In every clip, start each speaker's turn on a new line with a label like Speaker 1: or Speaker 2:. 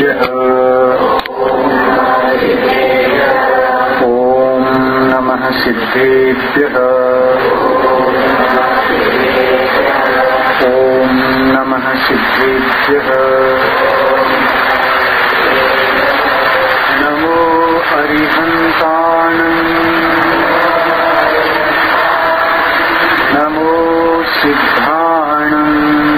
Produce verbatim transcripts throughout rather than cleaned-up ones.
Speaker 1: सिद्धेभ्यः ॐ नमः सिद्धेभ्यः ॐ नमः सिद्धेभ्यः नमो अरिहन्ताणं नमो सिद्धाणं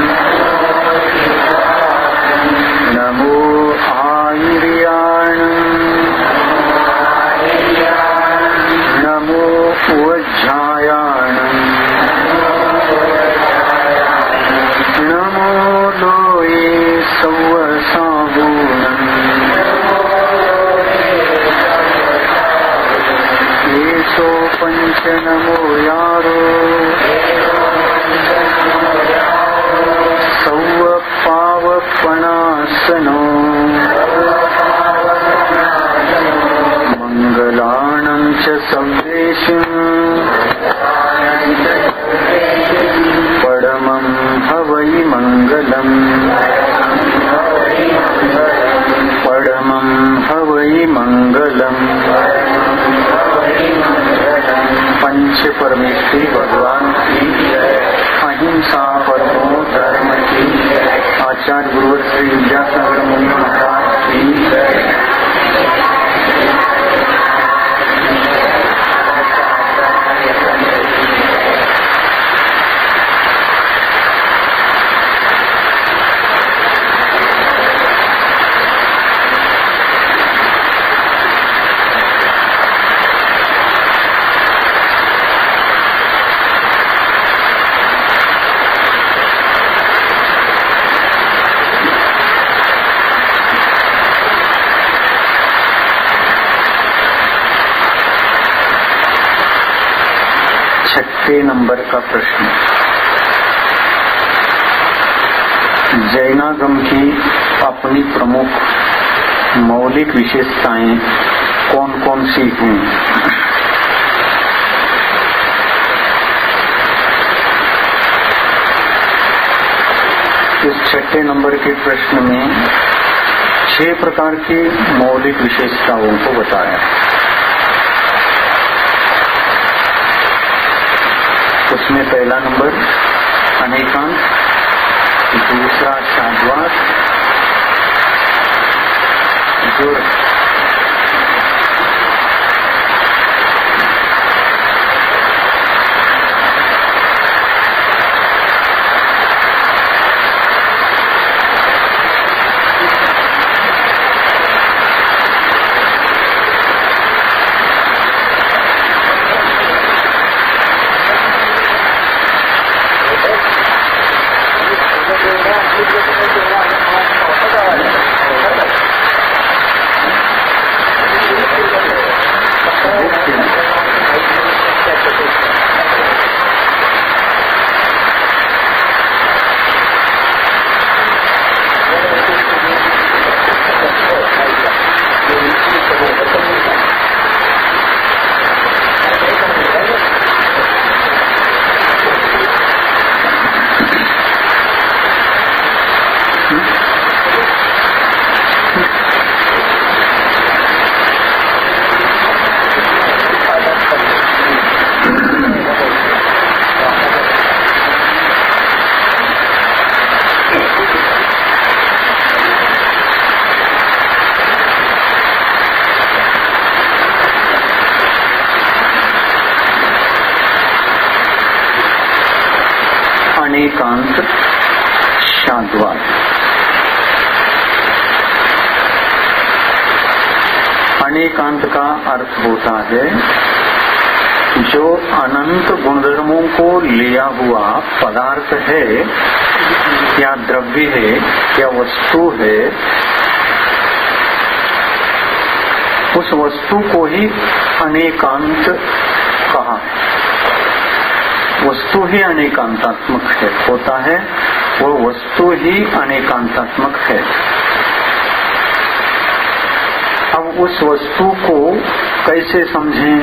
Speaker 1: नमो आयुर्याणं नमो वज्रायाणं नमो लोये सौवसागुणं येषो पञ्च नमो यारो सौवपावपणासनो मङ्गलानं च सव्येषं परमं हवै मङ्गलम् परमं हवै मङ्गलम्। पंच परमेश्वरी भगवान की अहिंसा परमो धर्म की आचार्य गुरुवर श्री विद्यासागर मुनि महाराज की छठे नंबर का प्रश्न, जैनागम की अपनी प्रमुख मौलिक विशेषताएं कौन कौन सी हैं? इस छठे नंबर के प्रश्न में छह प्रकार की मौलिक विशेषताओं को बताया। उसमें पहला नंबर अनेकांत, दूसरा साधवाद, जो अनेकांत शांतवाद। अनेकांत का अर्थ होता है जो अनंत गुणधर्मों को लिया हुआ पदार्थ है या द्रव्य है या वस्तु है, उस वस्तु को ही अनेकांत कहा। वस्तु ही अनेकांतात्मक है होता है, वो वस्तु ही अनेकांतात्मक है। अब उस वस्तु को कैसे समझें?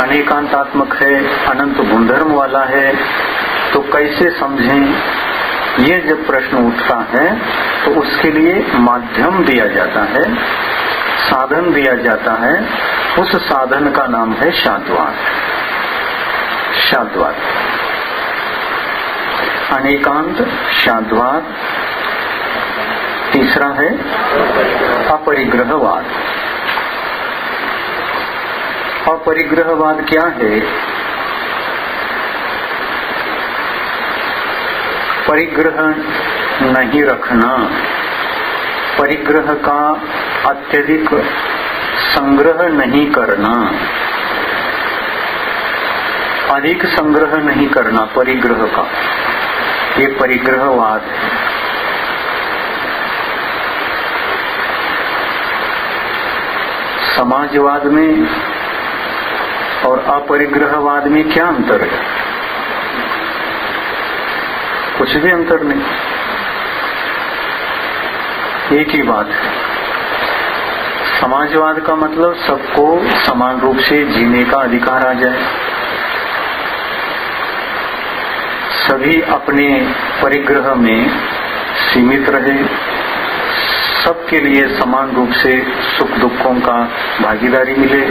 Speaker 1: अनेकांतात्मक है, अनंत गुणधर्म वाला है, तो कैसे समझें? ये जब प्रश्न उठता है तो उसके लिए माध्यम दिया जाता है, साधन दिया जाता है। उस साधन का नाम है शाद्वाद। शाद्वाद, अनेकांत, शाद्वाद। तीसरा है अपरिग्रहवाद। अपरिग्रहवाद क्या है? परिग्रह नहीं रखना, परिग्रह का अत्यधिक संग्रह नहीं करना, अधिक संग्रह नहीं करना परिग्रह का, ये परिग्रहवाद है। समाजवाद में और अपरिग्रहवाद में क्या अंतर है? कुछ भी अंतर नहीं, एक ही बात है। समाजवाद का मतलब सबको समान रूप से जीने का अधिकार आ जाए, सभी अपने परिग्रह में सीमित रहे, सबके लिए समान रूप से सुख दुखों का भागीदारी मिले।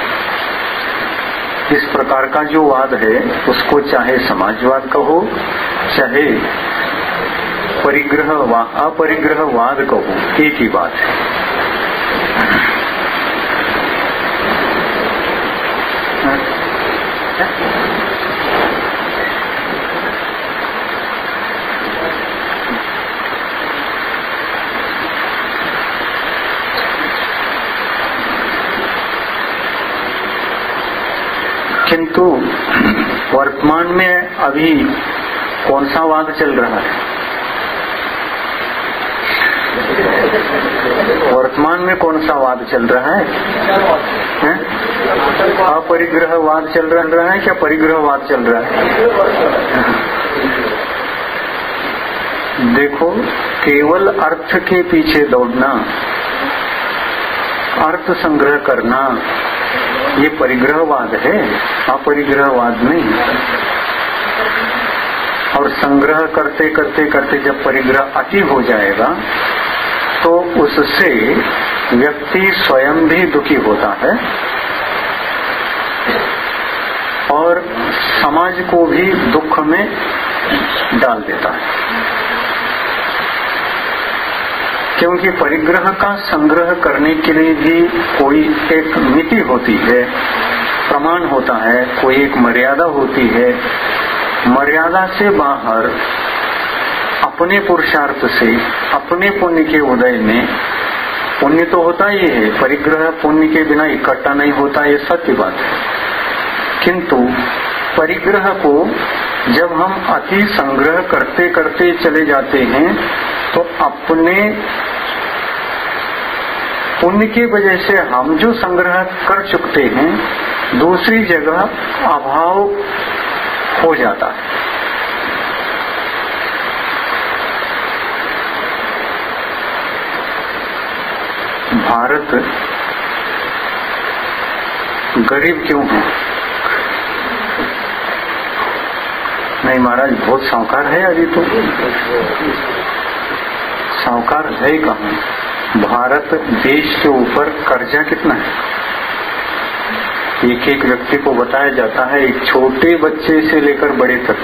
Speaker 1: इस प्रकार का जो वाद है उसको चाहे समाजवाद कहो, चाहे परिग्रह अपरिग्रहवाद कहो, एक ही बात है। किंतु वर्तमान में अभी कौन सा वाद चल रहा है? वर्तमान में कौन सा वाद चल रहा है? हैं? अपरिग्रहवाद चल रहा है क्या परिग्रहवाद चल रहा है? देखो, केवल अर्थ के पीछे दौड़ना, अर्थ संग्रह करना, ये परिग्रहवाद है, अपरिग्रहवाद नहीं। और संग्रह करते करते करते जब परिग्रह अति हो जाएगा तो उससे व्यक्ति स्वयं भी दुखी होता है और समाज को भी दुख में डाल देता है। क्योंकि परिग्रह का संग्रह करने के लिए भी कोई एक मिति होती है, प्रमाण होता है, कोई एक मर्यादा होती है। मर्यादा से बाहर अपने पुरुषार्थ से, अपने पुण्य के उदय में, पुण्य तो होता ही है, परिग्रह पुण्य के बिना इकट्ठा नहीं होता, ये सत्य बात है। किंतु परिग्रह को जब हम अति संग्रह करते करते चले जाते हैं तो अपने पुण्य की वजह से हम जो संग्रह कर चुकते हैं दूसरी जगह अभाव हो जाता है। भारत गरीब क्यों है? नहीं महाराज, बहुत साहूकार है अभी तो। साहूकार है कहाँ? भारत देश के ऊपर कर्जा कितना है? एक एक व्यक्ति को बताया जाता है, एक छोटे बच्चे से लेकर बड़े तक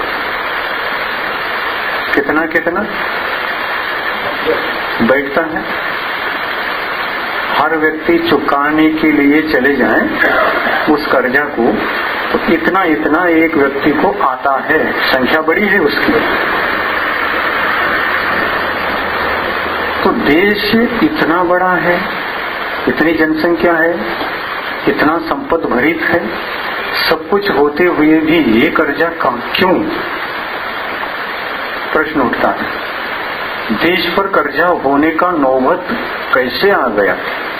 Speaker 1: कितना कितना बैठता है। हर व्यक्ति चुकाने के लिए चले जाए उस कर्जा को तो इतना इतना एक व्यक्ति को आता है, संख्या बड़ी है उसकी। तो देश इतना बड़ा है, इतनी जनसंख्या है, इतना संपद भरित है, सब कुछ होते हुए भी ये कर्जा कम क्यों? प्रश्न उठता है। देश पर कर्जा होने का नौबत कैसे आ गया?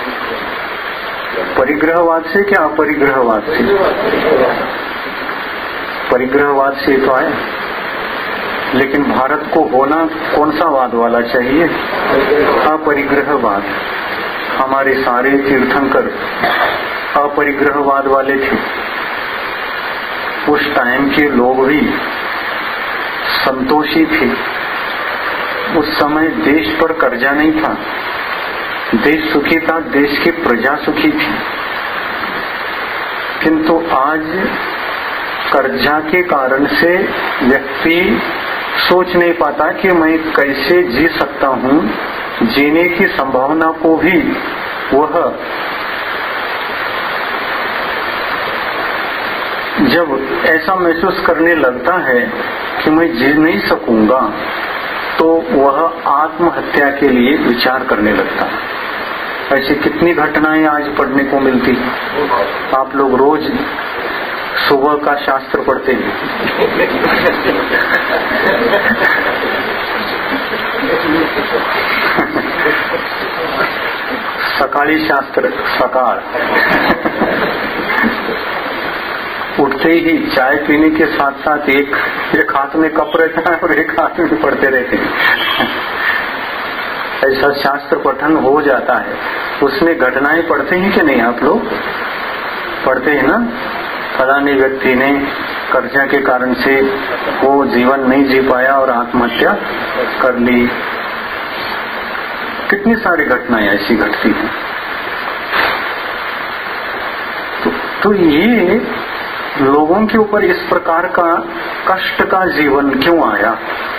Speaker 1: परिग्रहवाद से क्या अपरिग्रहवाद से? परिग्रहवाद से तो आया, लेकिन भारत को होना कौन सा वाद वाला चाहिए? अपरिग्रहवाद। हमारे सारे तीर्थंकर अपरिग्रहवाद वाले थे। उस टाइम के लोग भी संतोषी थे, उस समय देश पर कर्जा नहीं था, देश सुखी था, देश की प्रजा सुखी थी। किंतु आज कर्जा के कारण से व्यक्ति सोच नहीं पाता कि मैं कैसे जी सकता हूँ, जीने की संभावना को भी वह जब ऐसा महसूस करने लगता है कि मैं जी नहीं सकूंगा, तो वह आत्महत्या के लिए विचार करने लगता है। ऐसी कितनी घटनाएं आज पढ़ने को मिलती हैं। आप लोग रोज सुबह का शास्त्र पढ़ते हैं। सकाली शास्त्र सकाळ उठते ही चाय पीने के साथ साथ एक एक हाथ में कप रहता है और एक हाथ में पढ़ते रहते हैं। ऐसा शास्त्र पठन हो जाता है। उसमें घटनाएं पढ़ते हैं कि नहीं? आप लोग पढ़ते हैं ना? फलाने व्यक्ति ने कर्जा के कारण से वो जीवन नहीं जी पाया और आत्महत्या कर ली। कितनी सारी घटनाएं ऐसी घटती हैं। तो, तो ये लोगों के ऊपर इस प्रकार का कष्ट का जीवन क्यों आया?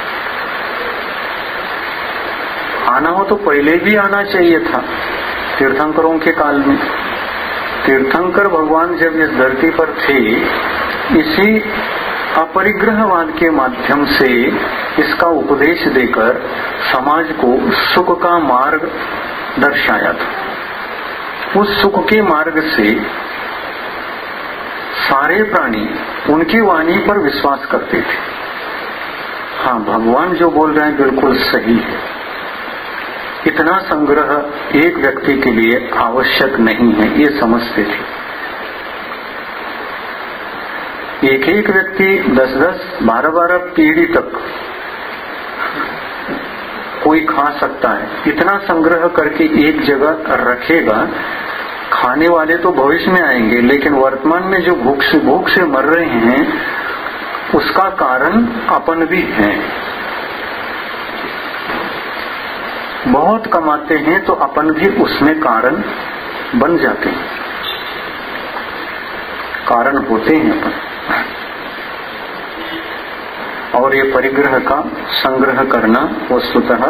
Speaker 1: आना हो तो पहले भी आना चाहिए था, तीर्थंकरों के काल में। तीर्थंकर भगवान जब इस धरती पर थे, इसी अपरिग्रहवाद के माध्यम से इसका उपदेश देकर समाज को सुख का मार्ग दर्शाया था। उस सुख के मार्ग से सारे प्राणी उनकी वाणी पर विश्वास करते थे। हाँ, भगवान जो बोल रहे हैं बिल्कुल सही है। इतना संग्रह एक व्यक्ति के लिए आवश्यक नहीं है, ये समझते थे। एक एक व्यक्ति दस दस बारह बारह पीढ़ी तक कोई खा सकता है। इतना संग्रह करके एक जगह रखेगा, खाने वाले तो भविष्य में आएंगे, लेकिन वर्तमान में जो भूख से भूख से मर रहे हैं उसका कारण अपन भी हैं। बहुत कमाते हैं तो अपन भी उसमें कारण बन जाते हैं, कारण होते हैं अपन। और ये परिग्रह का संग्रह करना वस्तुतः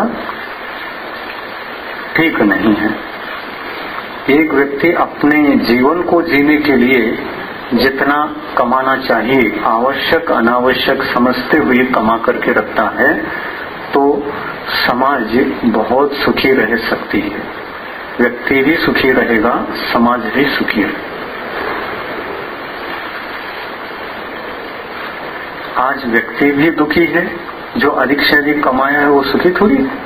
Speaker 1: ठीक नहीं है। एक व्यक्ति अपने जीवन को जीने के लिए जितना कमाना चाहिए, आवश्यक अनावश्यक समझते हुए कमा करके रखता है, तो समाज बहुत सुखी रह सकती है। व्यक्ति भी सुखी रहेगा, समाज भी सुखी रहेगा। आज व्यक्ति भी दुखी है, जो अधिक से अधिक कमाया है वो सुखी थोड़ी है।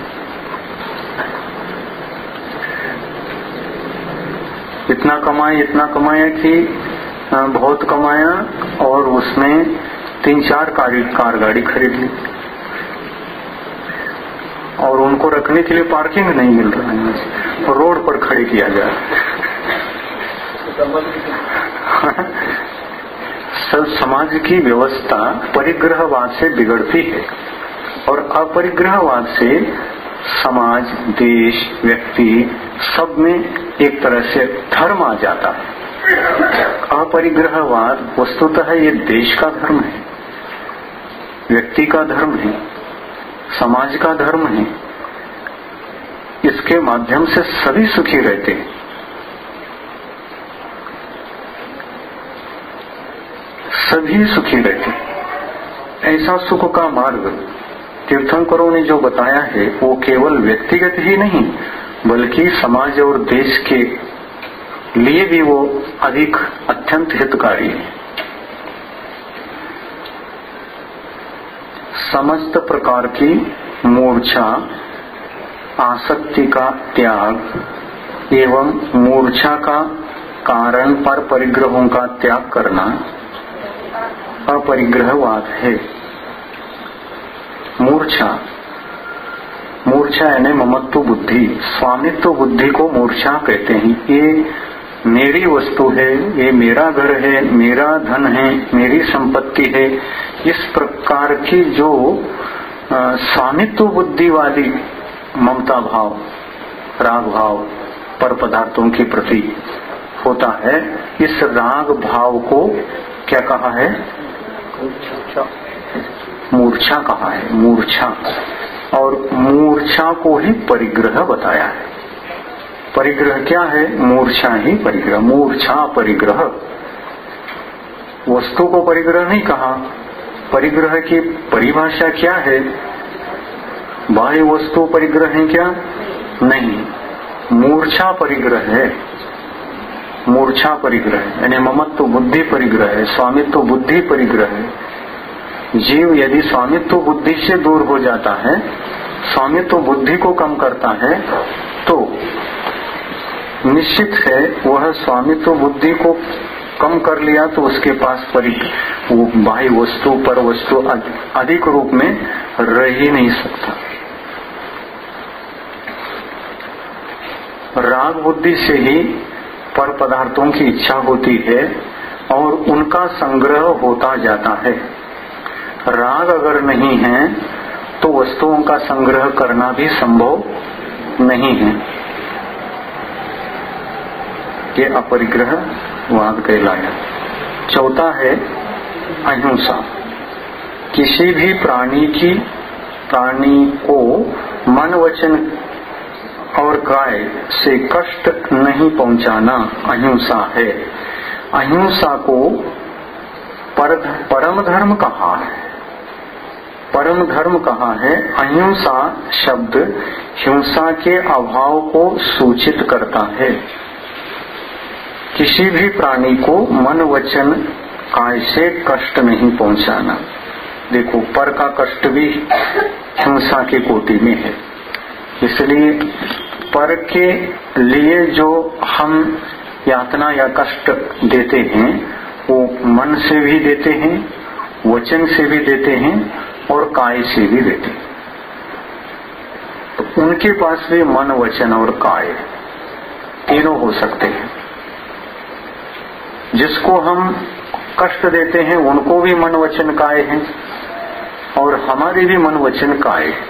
Speaker 1: इतना कमाया इतना कमाया कि बहुत कमाया और उसमें तीन चार कार गाड़ी खरीद ली और उनको रखने के लिए पार्किंग नहीं मिल रहा है और रोड पर खड़े किया जा रहा है। सब समाज की व्यवस्था परिग्रहवाद से बिगड़ती है और अपरिग्रहवाद से समाज, देश, व्यक्ति सब में एक तरह से धर्म आ जाता है। अपरिग्रहवाद वस्तुतः ये देश का धर्म है, व्यक्ति का धर्म है, समाज का धर्म है। इसके माध्यम से सभी सुखी रहते हैं। सभी सुखी रहते हैं। ऐसा सुख का मार्ग तीर्थंकरों ने जो बताया है वो केवल व्यक्तिगत ही नहीं बल्कि समाज और देश के लिए भी वो अधिक अत्यंत हितकारी है। समस्त प्रकार की मूर्छा, आसक्ति का त्याग एवं मूर्छा का कारण पर परिग्रहों का त्याग करना अपरिग्रहवाद है। मूर्छा मूर्छा यानी ममत्व बुद्धि, स्वामित्व बुद्धि को मूर्छा कहते हैं। ये मेरी वस्तु है, ये मेरा घर है, मेरा धन है, मेरी संपत्ति है। इस प्रकार की जो स्वामित्व बुद्धि वाली ममता भाव, राग भाव पर पदार्थों के प्रति होता है, इस राग भाव को क्या कहा है? मूर्छा कहा है, मूर्छा। और मूर्छा को ही परिग्रह बताया है। परिग्रह क्या है? मूर्छा ही परिग्रह, मूर्छा परिग्रह। वस्तु को परिग्रह नहीं कहा। परिग्रह की परिभाषा क्या है? बाह्य वस्तु परिग्रह है क्या? नहीं, मूर्छा परिग्रह है। मूर्छा परिग्रह है यानी ममत्व बुद्धि परिग्रह है, स्वामित्व बुद्धि परिग्रह है। जीव यदि स्वामित्व बुद्धि से दूर हो जाता है, स्वामित्व बुद्धि को कम करता है, तो निश्चित है वह स्वामित्व बुद्धि को कम कर लिया तो उसके पास परिग्रह, वो बाह्य वस्तु पर वस्तु अधिक रूप में रह ही नहीं सकता। राग बुद्धि से ही पर पदार्थों की इच्छा होती है और उनका संग्रह होता जाता है। राग अगर नहीं है तो वस्तुओं का संग्रह करना भी संभव नहीं है। ये अपरिग्रह वाद कहलाया। चौथा है अहिंसा। किसी भी प्राणी की प्राणी को मन वचन और काय से कष्ट नहीं पहुंचाना अहिंसा है। अहिंसा को पर, परम धर्म कहा है। परम धर्म कहा है। अहिंसा शब्द हिंसा के अभाव को सूचित करता है। किसी भी प्राणी को मन वचन काय से कष्ट नहीं पहुंचाना। देखो, पर का कष्ट भी हिंसा के कोटि में है। इसलिए पर के लिए जो हम यातना या कष्ट देते हैं वो मन से भी देते हैं, वचन से भी देते हैं और काय से भी देते हैं। तो उनके पास भी मन वचन और काय तीनों हो सकते हैं। जिसको हम कष्ट देते हैं उनको भी मन वचन काय है और हमारी भी मन वचन काय है।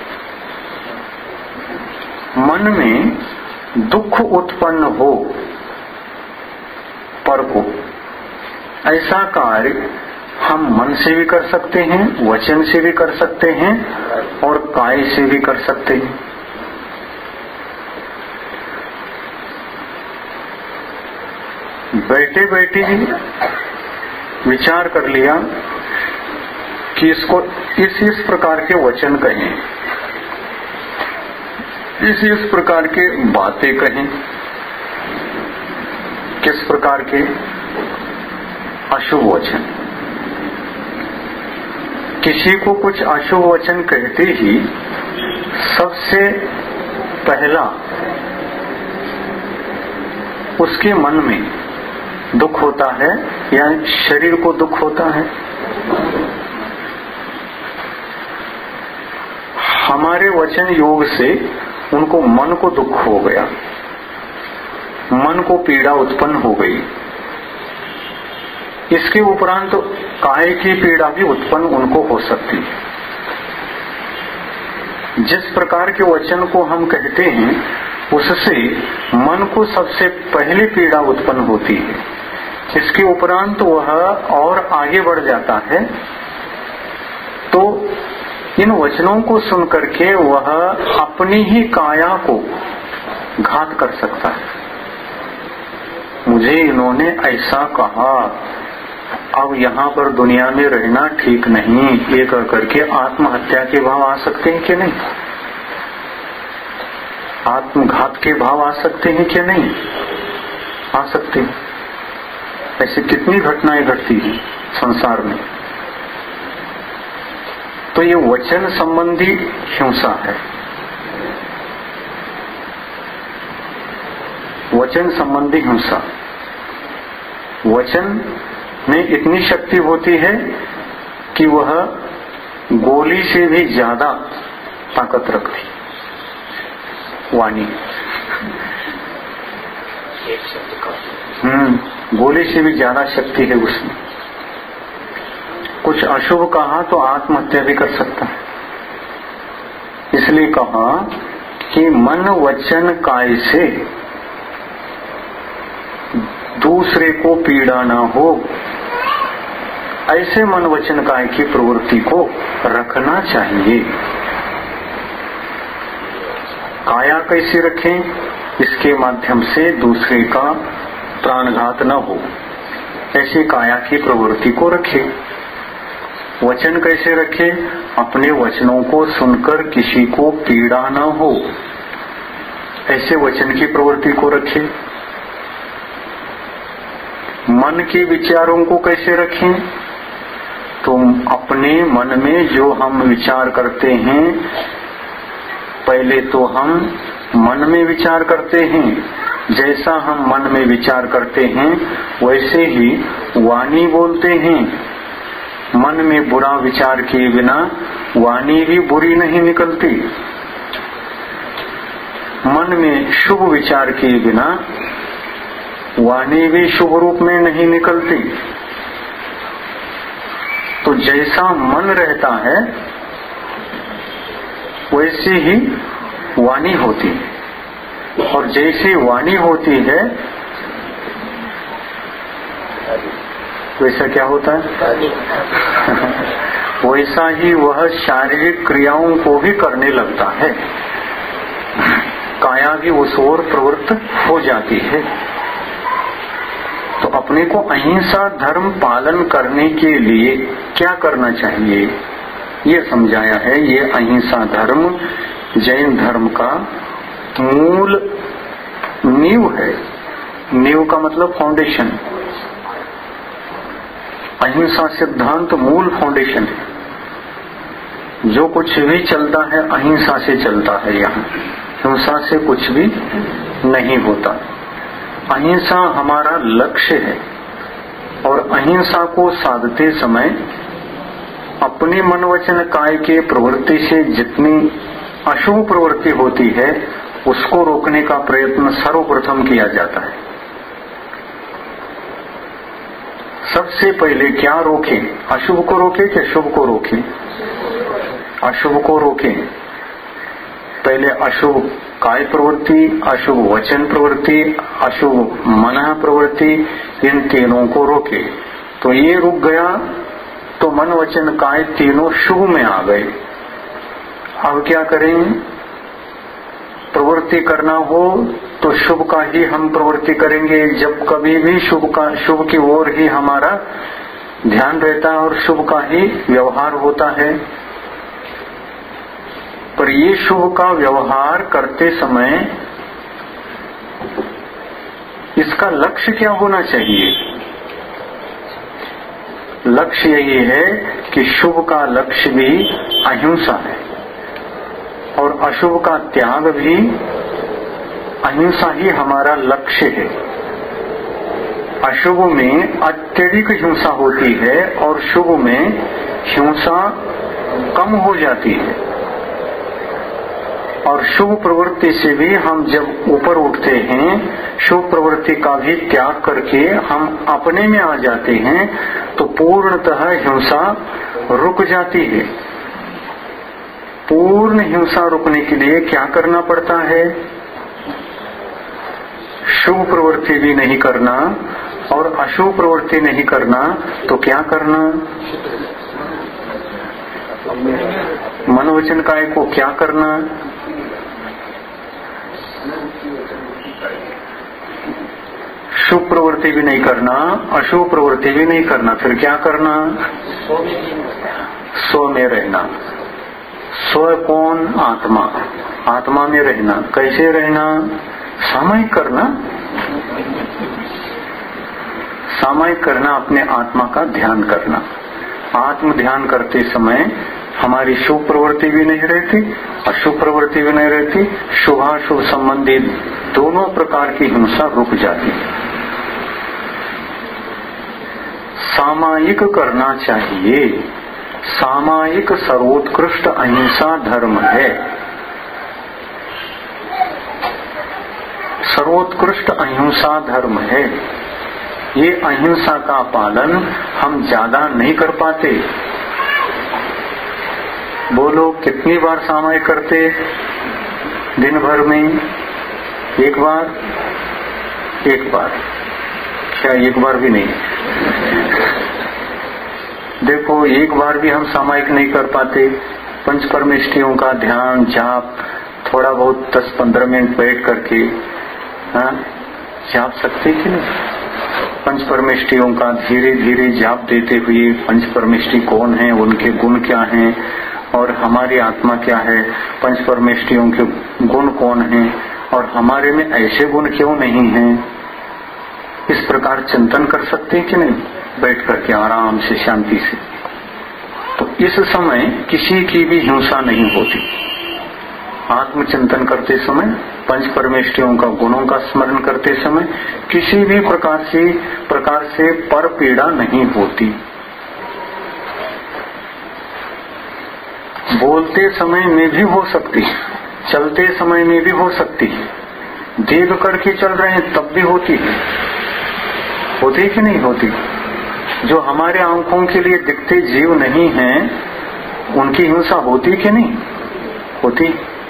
Speaker 1: मन में दुख उत्पन्न हो पर को, ऐसा कार्य हम मन से भी कर सकते हैं, वचन से भी कर सकते हैं और काय से भी कर सकते हैं। बैठे बैठे ही विचार कर लिया कि इसको इस इस प्रकार के वचन कहें, इस इस प्रकार के बातें कहें। किस प्रकार के? अशुभ वचन। किसी को कुछ अशुभ वचन कहते ही सबसे पहला उसके मन में दुख होता है या शरीर को दुख होता है? हमारे वचन योग से उनको मन को दुख हो गया, मन को पीड़ा उत्पन्न हो गई। इसके उपरांत तो काय की पीड़ा भी उत्पन्न उनको हो सकती है। जिस प्रकार के वचन को हम कहते हैं उससे मन को सबसे पहले पीड़ा उत्पन्न होती है। इसके उपरांत तो वह और आगे बढ़ जाता है। तो इन वचनों को सुनकर के वह अपनी ही काया को घात कर सकता है। मुझे इन्होंने ऐसा कहा, अब यहाँ पर दुनिया में रहना ठीक नहीं, ये कह करके आत्महत्या के भाव आ सकते हैं कि नहीं? आत्मघात के भाव आ सकते हैं कि नहीं? आ सकते हैं। ऐसी कितनी घटनाएं घटती हैं संसार में। तो ये वचन संबंधी हिंसा है। वचन संबंधी हिंसा। वचन में इतनी शक्ति होती है कि वह गोली से भी ज्यादा ताकत रखती। वाणी एक शब्द का हम्म गोली से भी ज्यादा शक्ति है उसमें। कुछ अशुभ कहा तो आत्महत्या भी कर सकता है। इसलिए कहा कि मन वचन काय से दूसरे को पीड़ा ना हो, ऐसे मन वचन काय की प्रवृत्ति को रखना चाहिए। काया कैसे रखें? इसके माध्यम से दूसरे का प्राणघात न हो, ऐसे काया की प्रवृत्ति को रखे। वचन कैसे रखे? अपने वचनों को सुनकर किसी को पीड़ा न हो, ऐसे वचन की प्रवृत्ति को रखे। मन के विचारों को कैसे रखें? तो अपने मन में जो हम विचार करते हैं, पहले तो हम मन में विचार करते हैं, जैसा हम मन में विचार करते हैं वैसे ही वाणी बोलते हैं। मन में बुरा विचार किए बिना वाणी भी बुरी नहीं निकलती, मन में शुभ विचार किए बिना वाणी भी शुभ रूप में नहीं निकलती। तो जैसा मन रहता है वैसे ही वाणी होती है, और जैसी वाणी होती है वैसा क्या होता है? वैसा ही वह शारीरिक क्रियाओं को भी करने लगता है, काया भी उस ओर प्रवृत्त हो जाती है। तो अपने को अहिंसा धर्म पालन करने के लिए क्या करना चाहिए, ये समझाया है। ये अहिंसा धर्म जैन धर्म का मूल नींव है। नींव का मतलब फाउंडेशन। अहिंसा सिद्धांत मूल फाउंडेशन है। जो कुछ भी चलता है अहिंसा से चलता है। यहाँ हिंसा से कुछ भी नहीं होता। अहिंसा हमारा लक्ष्य है, और अहिंसा को साधते समय अपने मन वचन काय के प्रवृत्ति से जितनी अशुभ प्रवृत्ति होती है उसको रोकने का प्रयत्न सर्वप्रथम किया जाता है। सबसे पहले क्या रोके? अशुभ को रोके कि शुभ को रोके? अशुभ को रोके। पहले अशुभ काय प्रवृत्ति, अशुभ वचन प्रवृत्ति, अशुभ मन प्रवृत्ति, इन तीनों को रोके। तो ये रुक गया तो मन वचन काय तीनों शुभ में आ गए। अब क्या करें? प्रवृत्ति करना हो तो शुभ का ही हम प्रवृत्ति करेंगे। जब कभी भी शुभ का शुभ की ओर ही हमारा ध्यान रहता है और शुभ का ही व्यवहार होता है। पर ये शुभ का व्यवहार करते समय इसका लक्ष्य क्या होना चाहिए? लक्ष्य यही है कि शुभ का लक्ष्य भी अहिंसा है और अशुभ का त्याग भी अहिंसा ही हमारा लक्ष्य है। अशुभ में अत्यधिक हिंसा होती है और शुभ में हिंसा कम हो जाती है। और शुभ प्रवृत्ति से भी हम जब ऊपर उठते हैं, शुभ प्रवृत्ति का भी त्याग करके हम अपने में आ जाते हैं, तो पूर्णतः हिंसा रुक जाती है। पूर्ण हिंसा रुकने के लिए क्या करना पड़ता है? शुभ प्रवृत्ति भी नहीं करना और अशुभ प्रवृत्ति नहीं करना, तो क्या करना? मनोवचन काय को क्या करना? शुभ प्रवृत्ति भी नहीं करना, अशुभ प्रवृत्ति भी नहीं करना, फिर क्या करना? स्व में रहना। स्व कौन? आत्मा। आत्मा में रहना। कैसे रहना? सामायिक करना। सामायिक करना, अपने आत्मा का ध्यान करना। आत्म ध्यान करते समय हमारी शुभ प्रवृत्ति भी नहीं रहती, अशुभ प्रवृत्ति भी नहीं रहती। शुभाशुभ संबंधी दोनों प्रकार की हिंसा रुक जाती है। सामायिक करना चाहिए। सामायिक सर्वोत्कृष्ट अहिंसा धर्म है। सर्वोत्कृष्ट अहिंसा धर्म है। ये अहिंसा का पालन हम ज्यादा नहीं कर पाते। बोलो कितनी बार सामायिक करते दिन भर में? एक बार? एक बार क्या? एक बार भी नहीं। देखो एक बार भी हम सामायिक नहीं कर पाते। पंच परमेष्टियों का ध्यान जाप थोड़ा बहुत दस पंद्रह मिनट बैठ करके हाँ जाप सकते कि नहीं? पंच परमेष्टियों का धीरे धीरे जाप देते हुए पंच परमेष्टि कौन है, उनके गुण क्या हैं और हमारी आत्मा क्या है, पंच परमेष्टियों के गुण कौन हैं और हमारे में ऐसे गुण क्यों नहीं हैं, इस प्रकार चिंतन कर सकते हैं कि नहीं? बैठ करके आराम से शांति से। तो इस समय किसी की भी हिंसा नहीं होती। आत्मचिंतन करते समय, पंच परमेष्टियों का गुणों का स्मरण करते समय किसी भी प्रकार से प्रकार से पर पीड़ा नहीं होती। बोलते समय में भी हो सकती, चलते समय में भी हो सकती, देख करके चल रहे हैं तब भी होती है। होती कि नहीं होती? जो हमारे आंखों के लिए दिखते जीव नहीं हैं, उनकी हिंसा होती कि नहीं होती?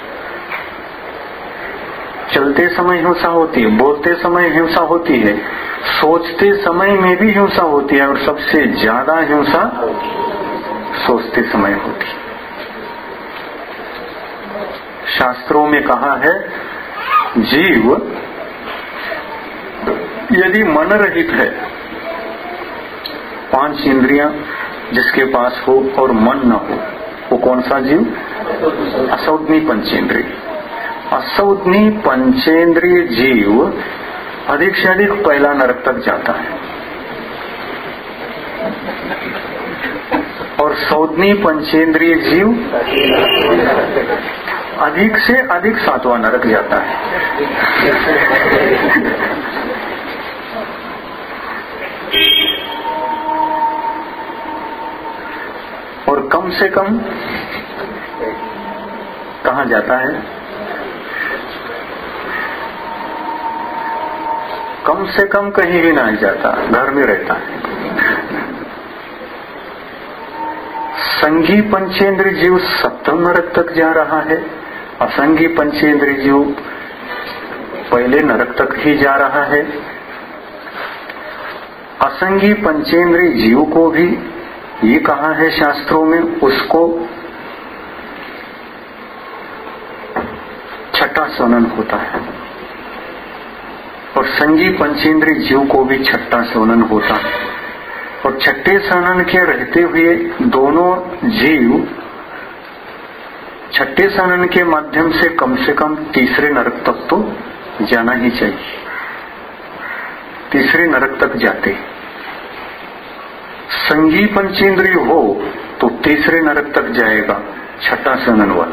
Speaker 1: चलते समय हिंसा होती है, बोलते समय हिंसा होती है, सोचते समय में भी हिंसा होती है और सबसे ज्यादा हिंसा सोचते समय होती है। शास्त्रों में कहा है जीव यदि मन रहित है, पांच इंद्रियां जिसके पास हो और मन न हो, वो कौन सा जीव? असौदनी पंचेंद्रिय। असौदनी पंचेंद्रिय जीव अधिक से अधिक पहला नरक तक जाता है और सौदनी पंचेंद्रिय जीव अधिक से अधिक सातवां नरक जाता है। और कम से कम कहाँ जाता है? कम से कम कहीं भी नहीं जाता, घर में रहता है। संगी पंचेंद्रिय जीव सप्तम नरक तक जा रहा है, असंगी पंचेंद्रिय जीव पहले नरक तक ही जा रहा है। असंगी पंचेंद्रिय जीव को भी ये कहा है शास्त्रों में, उसको छठा सोनन होता है और संगी पंचेंद्रिय जीव को भी छठा सोनन होता है। और छठे सनन के रहते हुए दोनों जीव छठे सनन के माध्यम से कम से कम तीसरे नरक तक तो जाना ही चाहिए। तीसरे नरक तक जाते, संगी पंचेंद्रिय हो तो तीसरे नरक तक जाएगा छठा सनन वाला,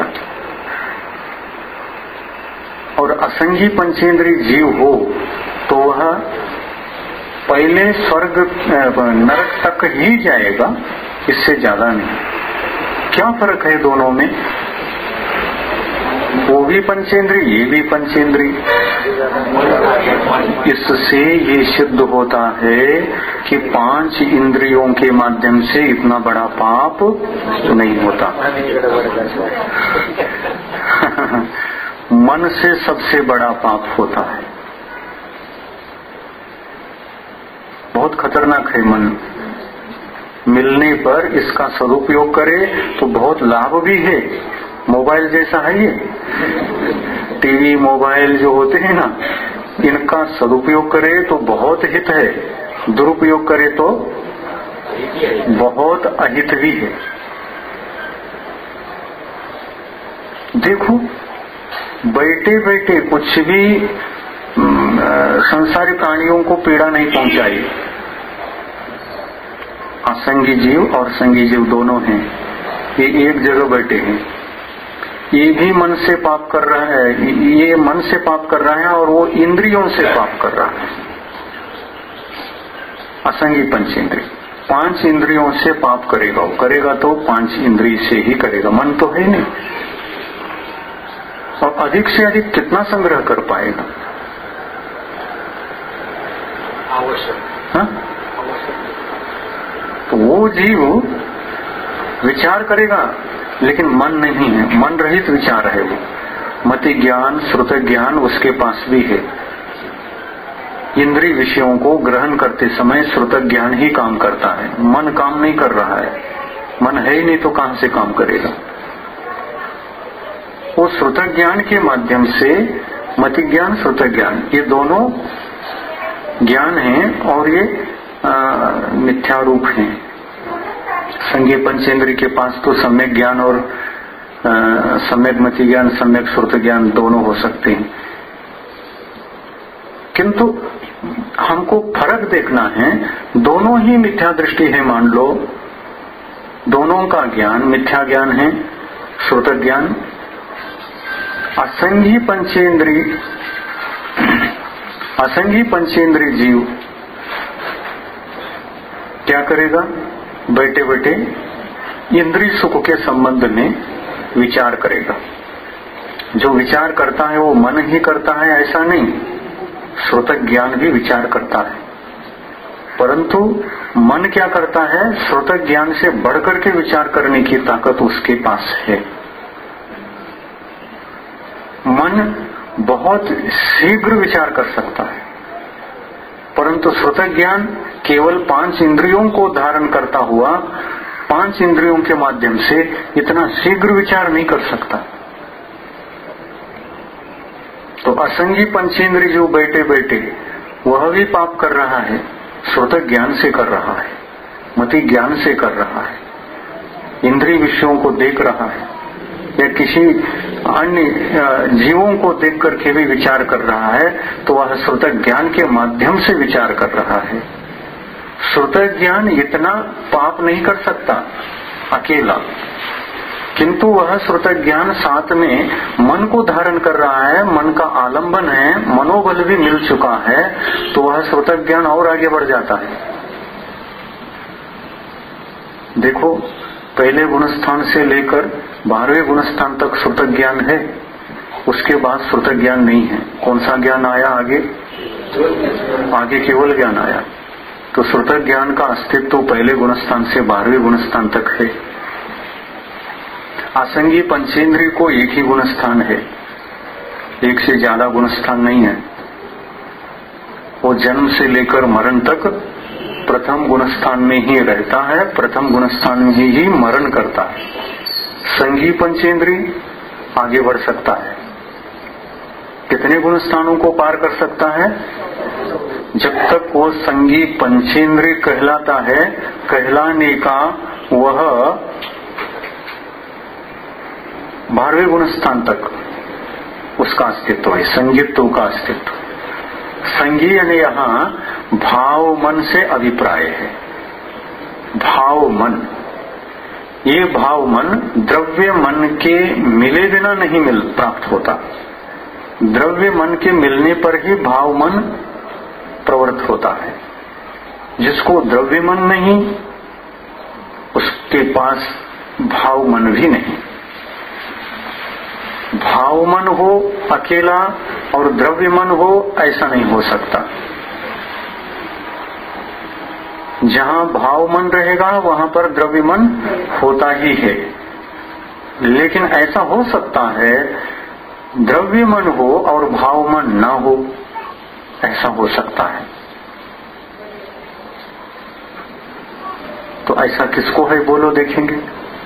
Speaker 1: और असंगी पंचेंद्रिय जीव हो तो वह पहले स्वर्ग नरक तक ही जाएगा, इससे ज्यादा नहीं। क्या फर्क है दोनों में? वो भी पंचेंद्रिय, ये भी पंचेंद्रिय। इससे ये सिद्ध होता है कि पांच इंद्रियों के माध्यम से इतना बड़ा पाप नहीं होता। मन से सबसे बड़ा पाप होता है। बहुत खतरनाक है मन। मिलने पर इसका सदुपयोग करे तो बहुत लाभ भी है। मोबाइल जैसा है ये, टीवी मोबाइल जो होते हैं ना, इनका सदुपयोग करे तो बहुत हित है, दुरुपयोग करे तो बहुत अहित भी है। देखो बैठे बैठे कुछ भी संसारी प्राणियों को पीड़ा नहीं पहुंचाई। असंगी जीव और संगी जीव दोनों हैं, ये एक जगह बैठे हैं। ये भी मन से पाप कर रहा है, ये मन से पाप कर रहा है और वो इंद्रियों से पाप कर रहा है। असंगी पंचेंद्रिय पांच इंद्रियों से पाप करेगा, वो करेगा तो पांच इंद्रिय से ही करेगा, मन तो है नहीं। और अधिक से अधिक कितना संग्रह कर पाएगा? आवश्यक। हाँ? तो वो जीव विचार करेगा, लेकिन मन नहीं है, मन रहित विचार है वो। मति ज्ञान, श्रुत ज्ञान उसके पास भी है। इंद्रिय विषयों को ग्रहण करते समय श्रुत ज्ञान ही काम करता है, मन काम नहीं कर रहा है। मन है ही नहीं तो कहां से काम करेगा। वो श्रुत ज्ञान के माध्यम से, मति ज्ञान, श्रुत ज्ञान, ये दोनों ज्ञान हैं और ये मिथ्या रूप हैं। संज्ञेय पंचेंद्रिय के पास तो सम्यक ज्ञान और सम्यक मति ज्ञान, सम्यक श्रुत ज्ञान दोनों हो सकते हैं, किंतु हमको फर्क देखना है। दोनों ही मिथ्या दृष्टि है, मान लो दोनों का ज्ञान मिथ्या ज्ञान है, श्रुत ज्ञान। असंगी पंचेंद्रिय असंगी पंचेंद्रिय जीव क्या करेगा? बैठे बैठे इंद्रिय सुख के संबंध में विचार करेगा। जो विचार करता है वो मन ही करता है ऐसा नहीं, श्रुत ज्ञान भी विचार करता है, परंतु मन क्या करता है? श्रुत ज्ञान से बढ़कर के विचार करने की ताकत उसके पास है। मन बहुत शीघ्र विचार कर सकता है, परंतु श्रुत ज्ञान केवल पांच इंद्रियों को धारण करता हुआ पांच इंद्रियों के माध्यम से इतना शीघ्र विचार नहीं कर सकता। तो असंगी पंचेंद्रिय जो बैठे बैठे वह भी पाप कर रहा है, श्रुत ज्ञान से कर रहा है, मति ज्ञान से कर रहा है, इंद्रिय विषयों को देख रहा है या किसी अन्य जीवों को देख करके भी विचार कर रहा है, तो वह श्रुत ज्ञान के माध्यम से विचार कर रहा है। श्रुत ज्ञान इतना पाप नहीं कर सकता अकेला, किंतु वह श्रुत ज्ञान साथ में मन को धारण कर रहा है, मन का आलंबन है, मनोबल भी मिल चुका है, तो वह श्रुत ज्ञान और आगे बढ़ जाता है। देखो, पहले गुणस्थान से लेकर बारहवें गुणस्थान तक श्रुत ज्ञान है, उसके बाद श्रुत ज्ञान नहीं है। कौन सा ज्ञान आया आगे? आगे केवल ज्ञान आया। तो श्रुत ज्ञान का अस्तित्व तो पहले गुणस्थान से बारहवें गुणस्थान तक है। असंगी पंचेंद्रिय को एक ही गुणस्थान है, एक से ज्यादा गुणस्थान नहीं है। वो जन्म से लेकर मरण तक प्रथम गुणस्थान में ही रहता है, प्रथम गुणस्थान में ही मरण करता है। संगी पंचेंद्रिय आगे बढ़ सकता है, कितने गुणस्थानों को पार कर सकता है? जब तक वो संगी पंचेंद्रिय कहलाता है, कहलाने का वह बारहवें गुणस्थान तक उसका अस्तित्व है, संगीत्व का अस्तित्व। संगी यानी यहाँ भाव मन से अभिप्राय है। भाव मन, ये भाव मन द्रव्य मन के मिले बिना नहीं मिल प्राप्त होता। द्रव्य मन के मिलने पर ही भाव मन प्रवृत्त होता है। जिसको द्रव्य मन नहीं, उसके पास भाव मन भी नहीं। भाव मन हो अकेला और द्रव्य मन हो, ऐसा नहीं हो सकता। जहां भाव मन रहेगा वहां पर द्रव्य मन होता ही है, लेकिन ऐसा हो सकता है द्रव्य मन हो और भाव मन ना हो, ऐसा हो सकता है। तो ऐसा किसको है बोलो, देखेंगे।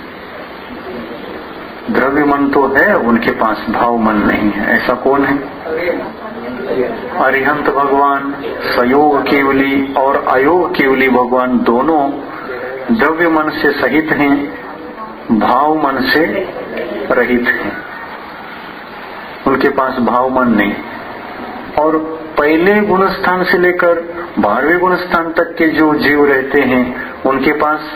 Speaker 1: द्रव्य मन तो है, उनके पास भाव मन नहीं है। ऐसा कौन है? अरिहंत भगवान, सयोग केवली और अयोग केवली भगवान दोनों द्रव्य मन से सहित हैं, भाव मन से रहित हैं। उनके पास भाव मन नहीं। और पहले गुणस्थान से लेकर बारहवें गुणस्थान तक के जो जीव रहते हैं, उनके पास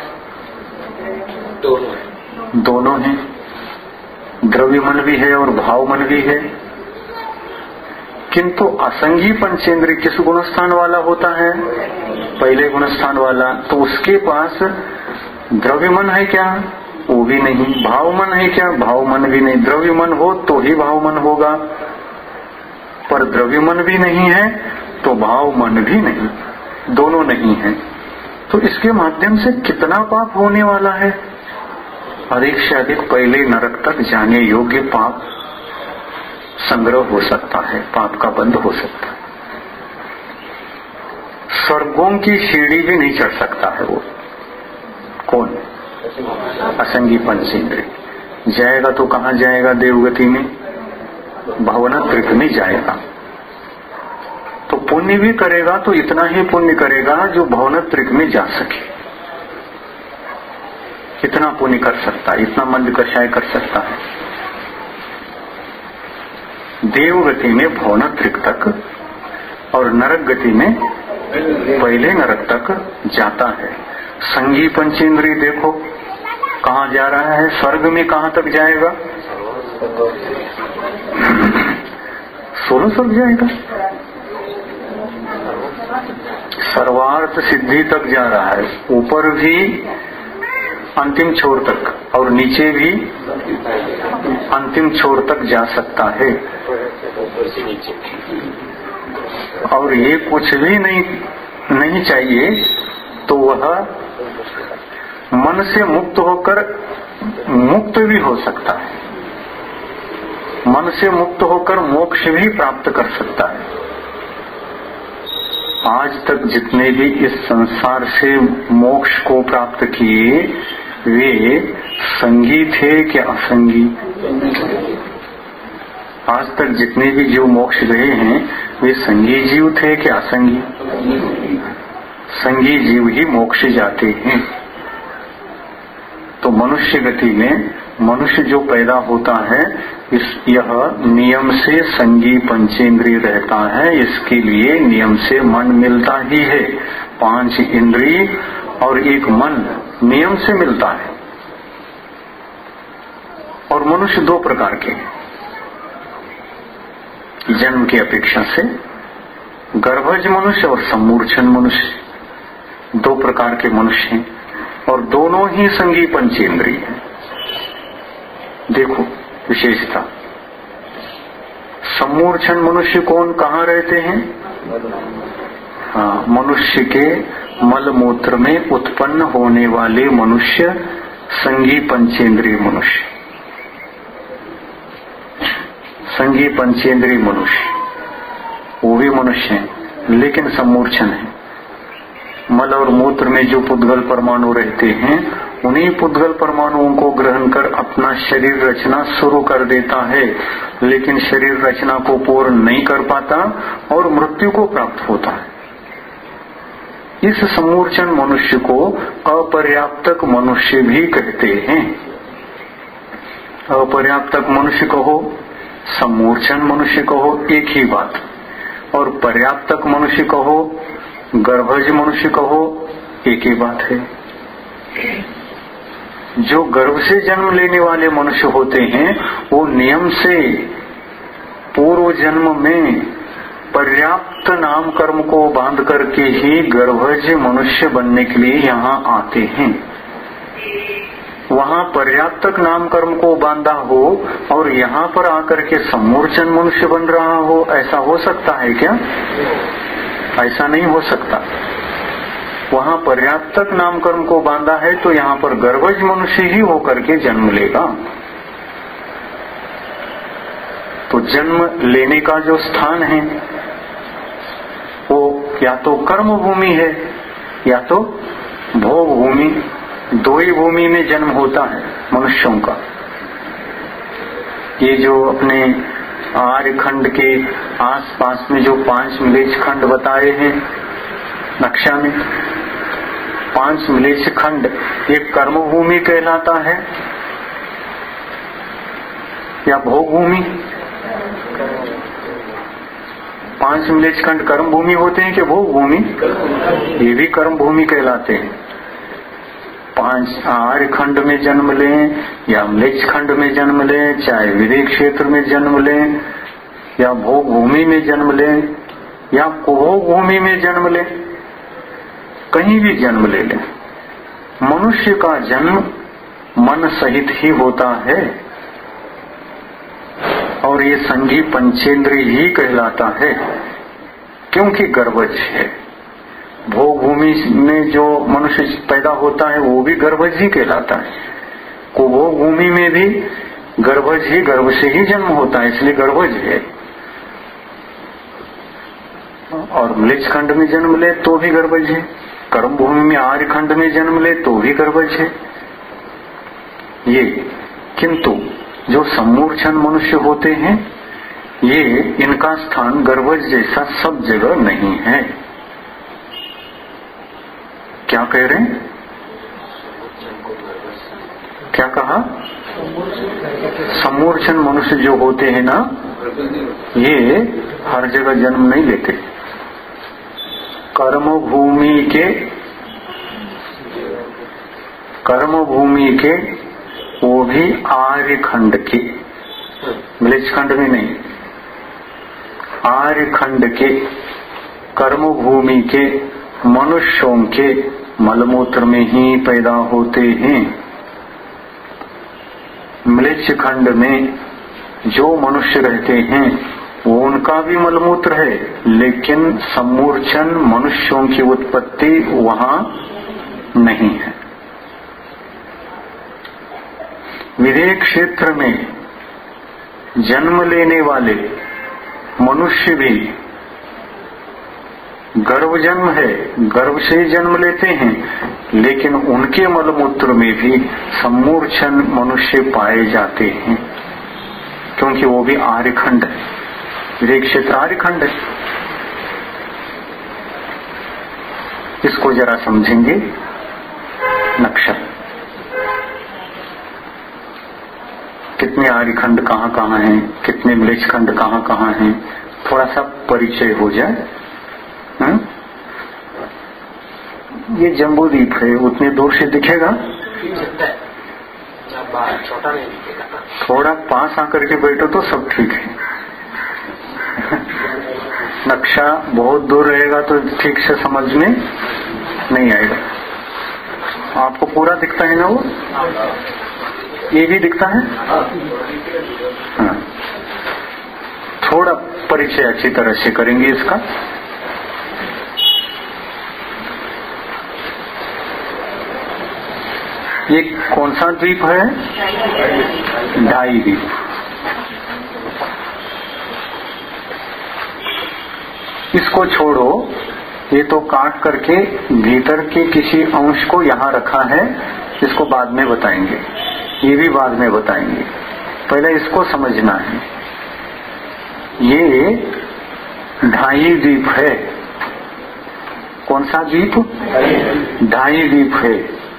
Speaker 1: दोनों दोनों हैं, द्रव्य मन भी है और भाव मन भी है। किंतु असंगी पंचेंद्रिय किस गुणस्थान वाला होता है? पहले गुणस्थान वाला। तो उसके पास द्रव्य मन है क्या? वो भी नहीं। भाव मन है क्या? भाव मन भी नहीं। द्रव्य मन हो तो ही भाव मन होगा, पर द्रव्य मन भी नहीं है तो भाव मन भी नहीं, दोनों नहीं है। तो इसके माध्यम से कितना पाप होने वाला है। अधिक से अधिक पहले नरक तक जाने योग्य पाप संग्रह हो सकता है, पाप का बंध हो सकता है। स्वर्गों की सीढ़ी भी नहीं चढ़ सकता है वो। कौन? असंगी पंचेंद्रिय। जाएगा तो कहाँ जाएगा? देवगति में, भवनत्रिक में जाएगा। तो पुण्य भी करेगा तो इतना ही पुण्य करेगा जो भवनत्रिक में जा सके। कितना पुण्य कर सकता है? इतना मंद कषाय कर सकता है। देवगति में भवनत्रिक तक और नरक गति में पहले नरक तक जाता है। संगी पंचेंद्रिय देखो कहाँ जा रहा है? स्वर्ग में कहाँ तक जाएगा? सोलह स्वर्ग जाएगा, सर्वार्थ सिद्धि तक जा रहा है। ऊपर भी अंतिम छोर तक और नीचे भी अंतिम छोर तक जा सकता है। और ये कुछ भी नहीं नहीं चाहिए तो वह मन से मुक्त होकर मुक्त भी हो सकता है। मन से मुक्त होकर मोक्ष भी प्राप्त कर सकता है। आज तक जितने भी इस संसार से मोक्ष को प्राप्त किए वे संगी थे कि असंगी? आज तक जितने भी जीव मोक्ष गए हैं वे संगी जीव थे कि असंगी? संगी जीव ही मोक्ष जाते हैं। तो मनुष्य गति में मनुष्य जो पैदा होता है इस यह नियम से संगी पंचेंद्रिय रहता है। इसके लिए नियम से मन मिलता ही है। पांच इंद्रिय और एक मन नियम से मिलता है। और मनुष्य दो प्रकार के हैं जन्म की अपेक्षा से, गर्भज मनुष्य और सम्मूर्छन मनुष्य। दो प्रकार के मनुष्य हैं और दोनों ही संगी पंचेंद्रिय हैं। देखो विशेषता, सम्मूर्छन मनुष्य कौन कहाँ रहते हैं? हाँ, मनुष्य के मल मूत्र में उत्पन्न होने वाले मनुष्य संगी पंचेंद्रिय मनुष्य। संगी पंचेंद्रिय मनुष्य वो भी मनुष्य हैं लेकिन सम्मूर्छन है। मल और मूत्र में जो पुद्गल परमाणु रहते हैं उन्हीं पुद्गल परमाणुओं को ग्रहण कर अपना शरीर रचना शुरू कर देता है, लेकिन शरीर रचना को पूर्ण नहीं कर पाता और मृत्यु को प्राप्त होता है। इस सम्मूर्छन मनुष्य को अपर्याप्तक मनुष्य भी कहते हैं। अपर्याप्तक मनुष्य कहो, सम्मूर्छन मनुष्य कहो, एक ही बात। और पर्याप्तक मनुष्य कहो, गर्भज मनुष्य कहो, एक ही बात है। जो गर्भ से जन्म लेने वाले मनुष्य होते हैं वो नियम से पूर्व जन्म में पर्याप्त नाम कर्म को बांध करके ही गर्भज मनुष्य बनने के लिए यहाँ आते हैं। वहाँ पर्याप्तक नाम कर्म को बांधा हो और यहाँ पर आकर के सम्मूर्छन मनुष्य बन रहा हो, ऐसा हो सकता है क्या? ऐसा नहीं हो सकता। वहाँ पर्याप्तक नाम कर्म को बांधा है तो यहाँ पर गर्भज मनुष्य ही होकर के जन्म लेगा। तो जन्म लेने का जो स्थान है वो या तो कर्म भूमि है या तो भोग भूमि। दो ही भूमि में जन्म होता है मनुष्यों का। ये जो अपने आर्यखंड के आसपास में जो पांच मिलेच्छ खंड बताए हैं नक्शा में, पांच मिलेच्छ खंड एक कर्म भूमि कहलाता है या भोग भूमि? पांच मिलेच्छ खंड कर्म भूमि होते हैं कि भोग भूमि? ये भी कर्म भूमि कहलाते हैं। पांच आर्य खंड में जन्म लें या म्लेच्छ खंड में जन्म लें, चाहे विदेह क्षेत्र में जन्म लें या भोग भूमि में जन्म लें या कुभोग भूमि में जन्म लें, कहीं भी जन्म ले लें, मनुष्य का जन्म मन सहित ही होता है और ये संगी पंचेंद्रिय ही कहलाता है क्योंकि गर्भज है। भोग भूमि में जो मनुष्य पैदा होता है वो भी गर्भज ही कहलाता है कुबो भूमि में भी गर्भज ही, गर्भ से ही जन्म होता है, इसलिए गर्भज है। और म्लेच्छ खंड में जन्म ले तो भी गर्भज है, कर्म भूमि में आर्य खंड में जन्म ले तो भी गर्भज है ये। किंतु जो सम्मूर्छन मनुष्य होते हैं ये, इनका स्थान गर्भज जैसा सब जगह नहीं है। क्या कह रहे हैं? क्या कहा? सम्मूर्छन मनुष्य जो होते हैं ना, ये हर जगह जन्म नहीं लेते। कर्म भूमि के कर्म भूमि के वो भी आर्य खंड के, म्लेच्छ खंड में नहीं, आर्य खंड के कर्म भूमि के मनुष्यों के मलमूत्र में ही पैदा होते हैं। म्लेच्छ खंड में जो मनुष्य रहते हैं वो उनका भी मलमूत्र है, लेकिन सम्मूर्छन मनुष्यों की उत्पत्ति वहां नहीं है। विदेह क्षेत्र में जन्म लेने वाले मनुष्य भी गर्भ जन्म है, गर्भ से ही जन्म लेते हैं, लेकिन उनके मलमूत्र में भी सम्मूर्छन मनुष्य पाए जाते हैं, क्योंकि वो भी आर्यखंड है, विदेह क्षेत्र आर्यखंड है। इसको जरा समझेंगे। नक्शा कितने आर्यखंड कहाँ कहाँ हैं, कितने म्लेच्छ खंड कहाँ कहाँ हैं, थोड़ा सा परिचय हो जाए। हुँ? ये जम्बू द्वीप है, उतने दूर से दिखेगा,
Speaker 2: छोटा नहीं दिखेगा।
Speaker 1: थोड़ा पास आकर के बैठो तो सब ठीक है। नक्शा बहुत दूर रहेगा तो ठीक से समझ में नहीं आएगा। आपको पूरा दिखता है ना वो? ये भी दिखता है। हाँ, थोड़ा परिचय अच्छी तरह से करेंगे इसका। ये कौन सा द्वीप है? ढाई द्वीप। इसको छोड़ो, ये तो काट करके भीतर के किसी अंश को यहाँ रखा है, इसको बाद में बताएंगे, ये भी बाद में बताएंगे, पहले इसको समझना है। ये ढाई द्वीप है। कौन सा द्वीप? ढाई द्वीप है।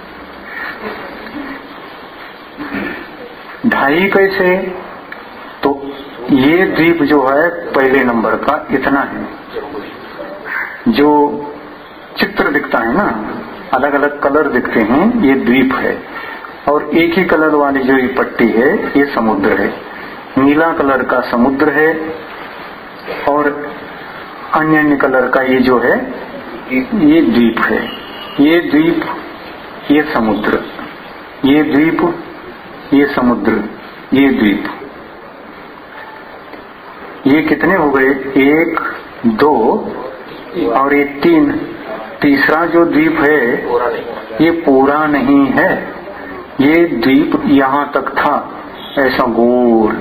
Speaker 1: ढाई कैसे? तो ये द्वीप जो है पहले नंबर का इतना है, जो चित्र दिखता है ना, अलग अलग कलर दिखते हैं, ये द्वीप है। और एक ही कलर वाली जो ये पट्टी है ये समुद्र है। नीला कलर का समुद्र है और अन्य अन्य कलर का ये जो है ये द्वीप है। ये द्वीप, ये समुद्र, ये द्वीप, ये समुद्र, ये द्वीप। ये कितने हो गए? एक, दो और ये तीन। तीसरा जो द्वीप है ये पूरा नहीं है। ये द्वीप यहाँ तक था, ऐसा गोल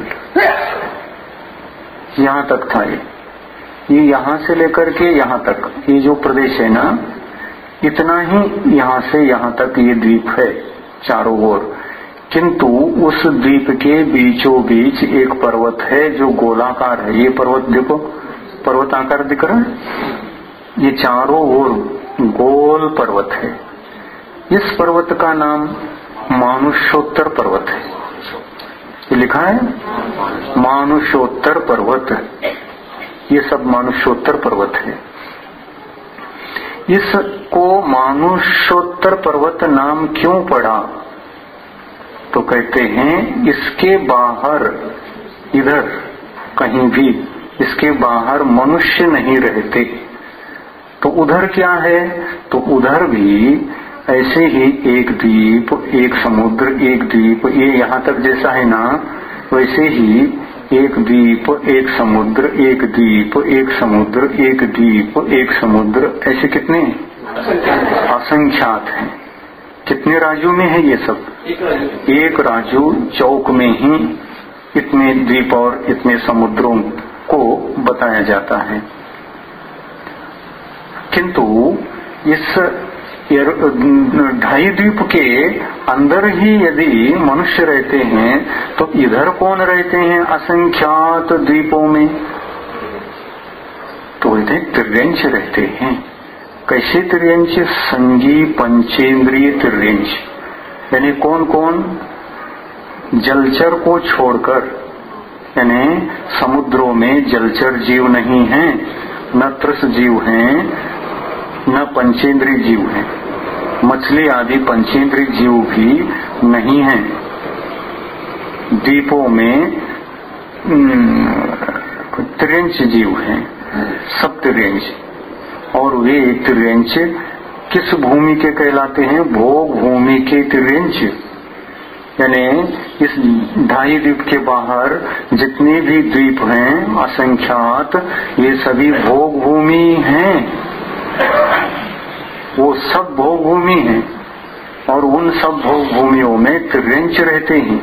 Speaker 1: यहाँ तक था। ये ये यहाँ से लेकर के यहाँ तक, ये जो प्रदेश है ना, इतना ही यहाँ से यहाँ तक ये द्वीप है चारों ओर। किंतु उस द्वीप के बीचों बीच एक पर्वत है जो गोलाकार है। ये पर्वत देखो, पर्वत आकार दिख रहा है, ये चारों ओर गोल पर्वत है। इस पर्वत का नाम मानुष्योत्तर पर्वत है। ये लिखा है मानुष्योत्तर पर्वत, ये सब मानुष्योत्तर पर्वत है। इसको मानुष्योत्तर पर्वत नाम क्यों पड़ा? तो कहते हैं इसके बाहर, इधर कहीं भी इसके बाहर मनुष्य नहीं रहते। तो उधर क्या है? तो उधर भी ऐसे ही एक द्वीप, एक समुद्र, एक द्वीप, ये यहाँ तक जैसा है ना, वैसे ही एक द्वीप, एक समुद्र, एक द्वीप, एक समुद्र, एक द्वीप, एक समुद्र, ऐसे कितने? असंख्यात हैं। कितने राज्यों में है ये सब? एक राज्य चौक में ही इतने द्वीप और इतने समुद्रों को बताया जाता है। किंतु इस ढाई द्वीप के अंदर ही यदि मनुष्य रहते हैं तो इधर कौन रहते हैं असंख्यात द्वीपों में? तो इधर त्रियंच रहते हैं। कैसे त्रियंच? संगी पंचेंद्रिय त्रियंच, यानी कौन कौन? जलचर को छोड़कर, यानी समुद्रों में जलचर जीव नहीं हैं, न त्रस जीव हैं, न पंचेंद्रिय जीव हैं, मछली आदि पंचेंद्रिय जीव भी नहीं हैं। द्वीपों में त्रियंच जीव हैं, सब त्रियंच। और वे त्रियंच किस भूमि के कहलाते हैं? भोग भूमि के त्रियंच, यानी इस ढाई द्वीप के बाहर जितने भी द्वीप हैं असंख्यात, ये सभी भोग भूमि हैं। वो सब भोग भूमि हैं और उन सब भोग भूमियों में त्रियंच रहते हैं।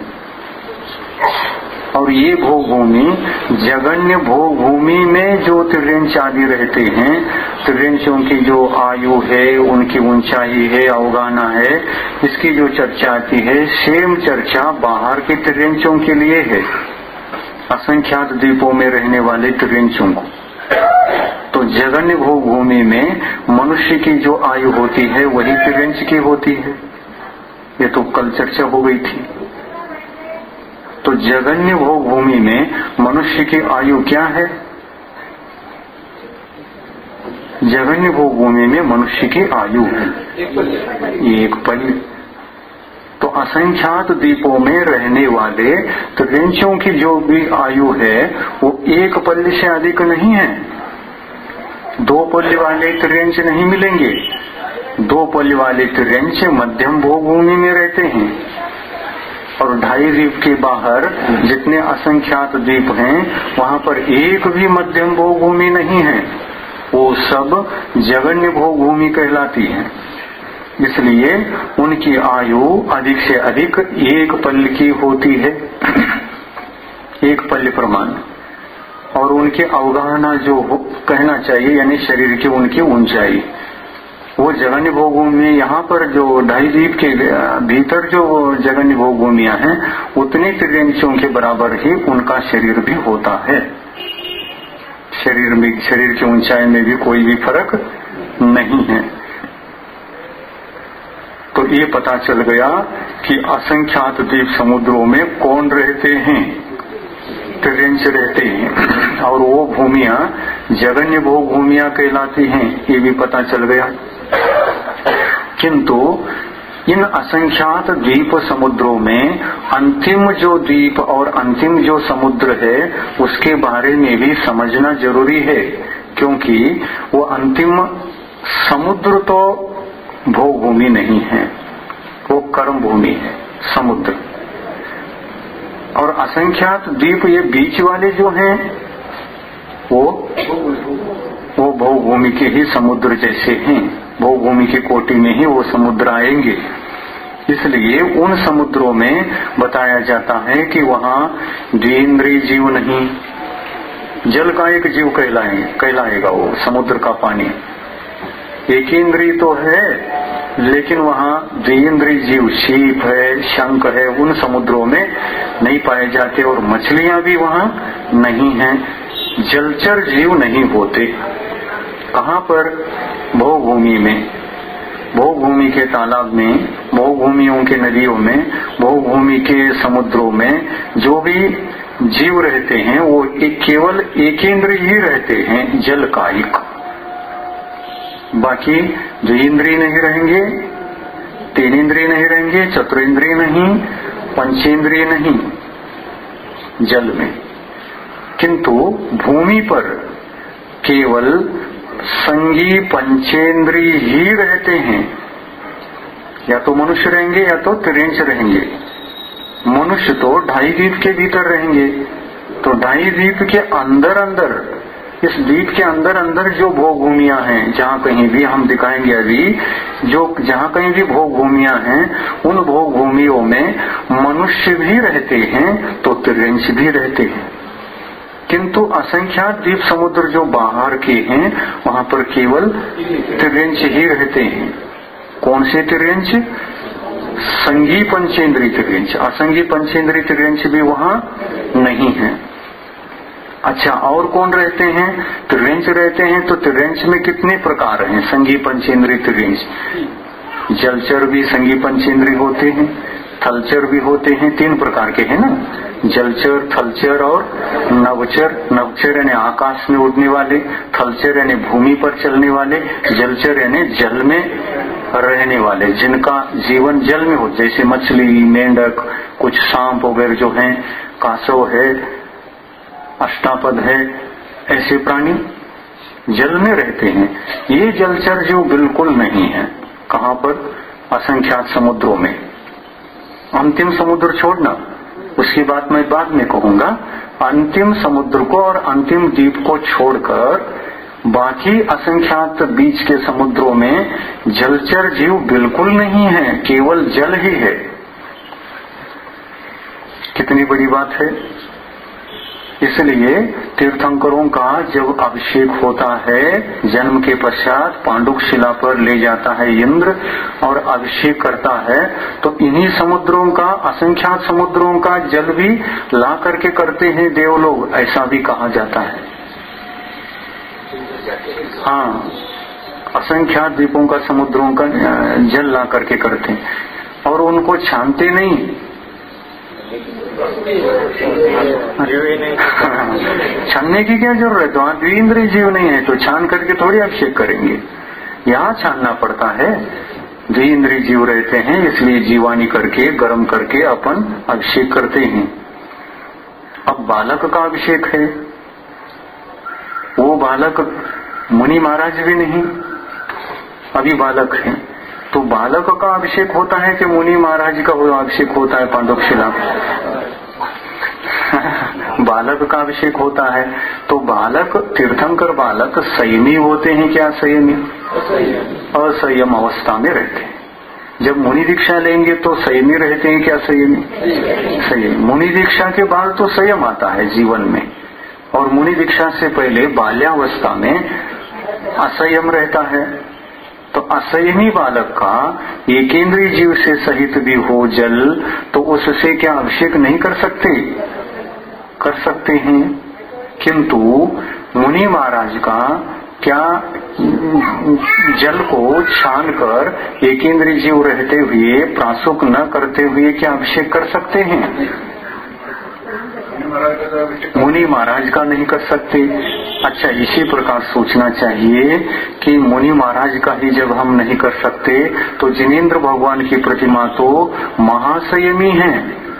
Speaker 1: और ये भोग भूमि जगन्य भोग भूमि में जो त्रियंच आदि रहते हैं, त्रियंचों की जो आयु है, उनकी ऊंचाई है, अवगाहना है, इसकी जो चर्चा आती है, सेम चर्चा बाहर के त्रियंचों के लिए है, असंख्यात द्वीपों में रहने वाले त्रियंचों को। तो जगन्य भोग भूमि में मनुष्य की जो आयु होती है वही त्रियंच की होती है। ये तो कल चर्चा हो गई थी। तो जगन्य भोग भूमि में मनुष्य की आयु क्या है? जगन्य भोग भूमि में मनुष्य की आयु है एक पल्ली। तो असंख्यात द्वीपों में रहने वाले त्रियंचों की जो भी आयु है वो एक पल्ली से अधिक नहीं है। दो पल्ली वाले त्रियंच नहीं मिलेंगे। दो पल्ली वाले त्रियंच मध्यम भोग भूमि में रहते हैं और ढाई द्वीप के बाहर जितने असंख्यात द्वीप हैं वहां पर एक भी मध्यम भोग भूमि नहीं है, वो सब जगन्य भोग भूमि कहलाती है। इसलिए उनकी आयु अधिक से अधिक एक पल्ल की होती है, एक पल्ल प्रमाण। और उनके अवगाहना जो कहना चाहिए यानी शरीर की उनकी ऊंचाई, वो जगन्य भोग भूमि यहाँ पर जो ढाई द्वीप के भीतर जो जगन्य भोग भूमियां हैं उतने त्रियंचों के बराबर ही उनका शरीर भी होता है। शरीर में शरीर की ऊंचाई में भी कोई भी फर्क नहीं है। तो ये पता चल गया कि असंख्यात द्वीप समुद्रों में कौन रहते हैं? त्रियंच रहते हैं और वो भूमियां जगन्य भोग भूमियां कहलाती हैं, ये भी पता चल गया। किंतु इन असंख्यात द्वीप समुद्रों में अंतिम जो द्वीप और अंतिम जो समुद्र है उसके बारे में भी समझना जरूरी है, क्योंकि वो अंतिम समुद्र तो भोग भूमि नहीं है, वो कर्म भूमि है समुद्र। और असंख्यात द्वीप ये बीच वाले जो हैं वो वो भोग भूमि के ही समुद्र जैसे हैं, भोग भूमि की कोटि में ही वो समुद्र आएंगे। इसलिए उन समुद्रों में बताया जाता है कि वहाँ द्विइंद्रिय जीव नहीं, जल का एक जीव कहलाएंगे कहलाएगा वो समुद्र का पानी। एक इंद्रिय तो है लेकिन वहाँ द्विइंद्रिय जीव सीप है, शंख है, उन समुद्रों में नहीं पाए जाते और मछलियां भी वहाँ नहीं हैं, जलचर जीव नहीं होते। कहाँ पर? भोग भूमि में, भोग भूमि के तालाब में, भोग भूमियों के नदियों में, भोग भूमि के समुद्रों में जो भी जीव रहते हैं वो एक केवल एक इंद्रिय ही रहते हैं, जल कायिक। बाकी द्विइंद्रिय नहीं रहेंगे, तीन इंद्रिय नहीं रहेंगे, चतुर्इंद्रिय नहीं, पंचेंद्रिय नहीं जल में। किंतु भूमि पर केवल संगी पंचेंद्रिय ही रहते हैं। या तो मनुष्य रहेंगे या तो त्रियंच रहेंगे। मनुष्य तो ढाई द्वीप के भीतर रहेंगे, तो ढाई द्वीप के अंदर अंदर इस द्वीप के अंदर अंदर जो भोग भूमियां हैं, जहाँ कहीं भी हम दिखाएंगे अभी, जो जहाँ कहीं भी भोग भूमियां हैं, उन भोग भूमियों में मनुष्य भी रहते हैं तो तिर्यंश भी रहते हैं। किंतु असंख्यात द्वीप समुद्र जो बाहर के हैं, वहाँ पर केवल तिर्यंश ही रहते हैं। कौन से तिर्यंश? संगी पंचेंद्रीय तिर्यंश। असंगी पंचेंद्रीय तिर्यंश भी वहाँ नहीं है। अच्छा, और कौन रहते हैं? तिर्यंश रहते हैं। तो तिर्यंश में कितने प्रकार हैं? संगी पंचेंद्रीय तिर्यंश। जलचर भी संगी पंचेंद्रीय होते हैं, थलचर भी होते हैं। तीन प्रकार के हैं ना, जलचर, थलचर और नवचर। नवचर यानी आकाश में उड़ने वाले, थलचर यानी भूमि पर चलने वाले, जलचर यानी जल में रहने वाले, जिनका जीवन जल में हो, जैसे मछली, मेंढक, कुछ सांप वगैरह जो हैं, कासव है, अष्टापद है, ऐसे प्राणी जल में रहते हैं। ये जलचर जो बिल्कुल नहीं है। कहाँ पर? असंख्यात समुद्रों में। अंतिम समुद्र छोड़ना, उसकी बात मैं बाद में कहूंगा। अंतिम समुद्र को और अंतिम द्वीप को छोड़कर बाकी असंख्यात बीच के समुद्रों में जलचर जीव बिल्कुल नहीं है, केवल जल ही है। कितनी बड़ी बात है। इसलिए तीर्थंकरों का जब अभिषेक होता है, जन्म के पश्चात पांडुक शिला पर ले जाता है इंद्र और अभिषेक करता है, तो इन्हीं समुद्रों का, असंख्यात समुद्रों का जल भी ला करके करते हैं देवलोग, ऐसा भी कहा जाता है। हाँ, असंख्यात द्वीपों का, समुद्रों का जल ला करके करते हैं और उनको छानते नहीं। छानने की क्या जरूरत है? वहां द्विइंद्रिय जीव नहीं है तो छान करके थोड़ी अभिषेक करेंगे। यहाँ छानना पड़ता है। द्विइंद्रिय जीव रहते हैं, इसलिए जीवानी करके, गर्म करके अपन अभिषेक करते हैं। अब बालक का अभिषेक है, वो बालक मुनि महाराज भी नहीं, अभी बालक है, तो बालक का अभिषेक होता है कि मुनि महाराज का अभिषेक होता है? पांडुक शिला बालक का अभिषेक होता है। तो बालक, तीर्थंकर बालक संयमी होते हैं क्या? संयमी, असंयम अवस्था में रहते हैं। जब मुनि दीक्षा लेंगे तो संयमी रहते हैं क्या? संयमी, संयमी। मुनि दीक्षा के बाद तो संयम आता है जीवन में, और मुनि दीक्षा से पहले बाल्यावस्था में असंयम रहता है। तो असंयमी बालक का एकेंद्रीय जीव से सहित भी हो जल, तो उससे क्या अभिषेक नहीं कर सकते? कर सकते हैं। किंतु मुनि महाराज का क्या जल को छानकर एकेंद्रीय जीव रहते हुए, प्रासुक न करते हुए क्या अभिषेक कर सकते हैं? मुनि महाराज का नहीं कर सकते। अच्छा, इसी प्रकार सोचना चाहिए कि मुनि महाराज का ही जब हम नहीं कर सकते, तो जिनेंद्र भगवान की प्रतिमा तो महासंयमी है।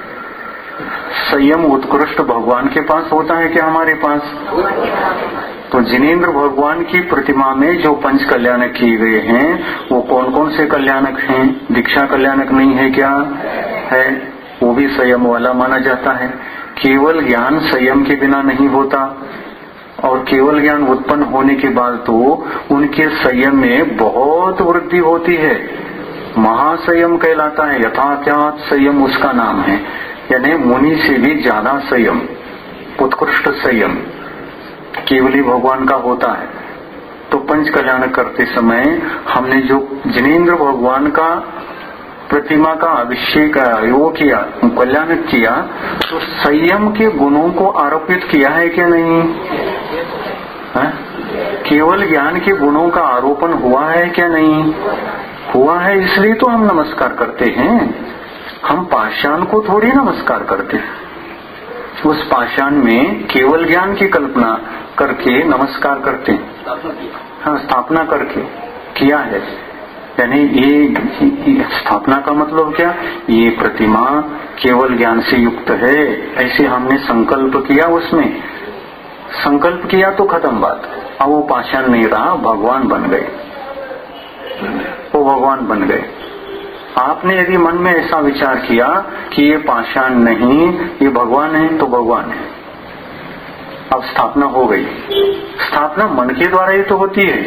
Speaker 1: संयम उत्कृष्ट भगवान के पास होता है क्या हमारे पास? तो जिनेंद्र भगवान की प्रतिमा में जो पंच कल्याणक किए गए हैं, वो कौन कौन से कल्याणक हैं? दीक्षा कल्याणक नहीं है क्या? है, वो भी संयम वाला माना जाता है। केवल ज्ञान संयम के बिना नहीं होता, और केवल ज्ञान उत्पन्न होने के बाद तो उनके संयम में बहुत वृद्धि होती है, महासंयम कहलाता है। यथाख्यात संयम उसका नाम है, यानी मुनि से भी ज्यादा संयम, उत्कृष्ट संयम केवली भगवान का होता है। तो पंच कल्याण करते समय हमने जो जिनेंद्र भगवान का प्रतिमा का अभिषेक वो किया, कल्याण किया, तो संयम के गुणों को आरोपित किया है कि नहीं? है? केवल ज्ञान के गुणों का आरोपण हुआ है क्या? नहीं हुआ है, इसलिए तो हम नमस्कार करते हैं। हम पाषाण को थोड़ी नमस्कार करते हैं। उस पाषाण में केवल ज्ञान की कल्पना करके नमस्कार करते हैं। हाँ, स्थापना करके किया है, यानी ये स्थापना का मतलब क्या? ये प्रतिमा केवल ज्ञान से युक्त है, ऐसे हमने संकल्प किया। उसमें संकल्प किया तो खत्म बात। अब वो पाषाण नहीं रहा, भगवान बन गए, वो भगवान बन गए। आपने यदि मन में ऐसा विचार किया कि ये पाषाण नहीं, ये भगवान है, तो भगवान है। अब स्थापना हो गई। स्थापना मन के द्वारा ही तो होती है।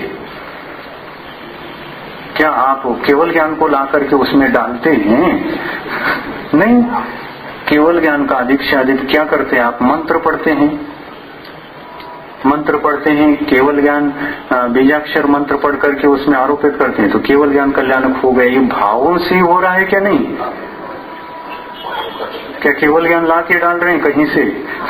Speaker 1: क्या आप केवल ज्ञान को ला करके उसमें डालते हैं? नहीं। केवल ज्ञान का अधिक से अधिक क्या करते हैं आप? मंत्र पढ़ते हैं, मंत्र पढ़ते हैं। केवल ज्ञान बीजाक्षर मंत्र पढ़ करके उसमें आरोपित करते हैं तो केवल ज्ञान कल्याणक हो गए। ये भावों से हो रहा है क्या नहीं? क्या केवल ज्ञान ला के डाल रहे हैं कहीं से?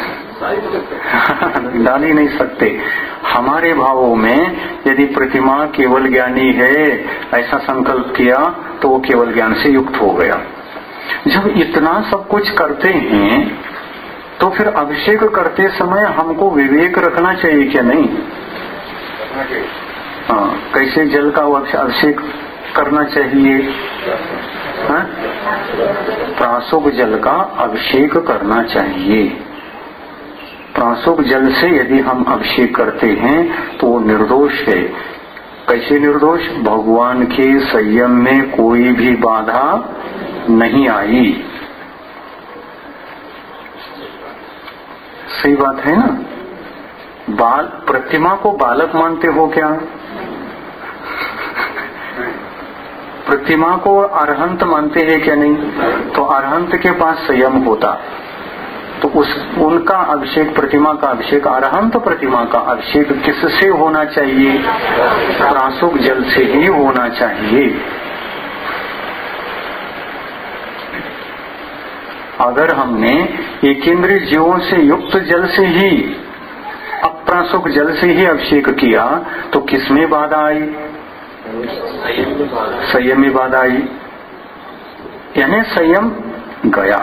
Speaker 1: डाल ही नहीं सकते। हमारे भावों में यदि प्रतिमा केवल ज्ञानी है ऐसा संकल्प किया तो वो केवल ज्ञान से युक्त हो गया। जब इतना सब कुछ करते हैं तो फिर अभिषेक करते समय हमको विवेक रखना चाहिए क्या नहीं? हाँ, कैसे जल का अभिषेक करना चाहिए? हाँ? प्रासुक जल का अभिषेक करना चाहिए। प्रासुक जल से यदि हम अभिषेक करते हैं तो वो निर्दोष है। कैसे निर्दोष? भगवान के संयम में कोई भी बाधा नहीं आई। सही बात है ना? बाल प्रतिमा को बालक मानते हो क्या? प्रतिमा को अरहंत मानते हैं क्या नहीं? तो अरहंत के पास संयम होता तो उस उनका अभिषेक, प्रतिमा का अभिषेक, अरहंत प्रतिमा का अभिषेक किससे होना चाहिए? प्रासुक जल से ही होना चाहिए। अगर हमने एकेंद्रीय जीवों से युक्त जल से ही, अप्रासुक जल से ही अभिषेक किया तो किसमें बाधा आई? संयम में बाधा आई। यानी संयम गया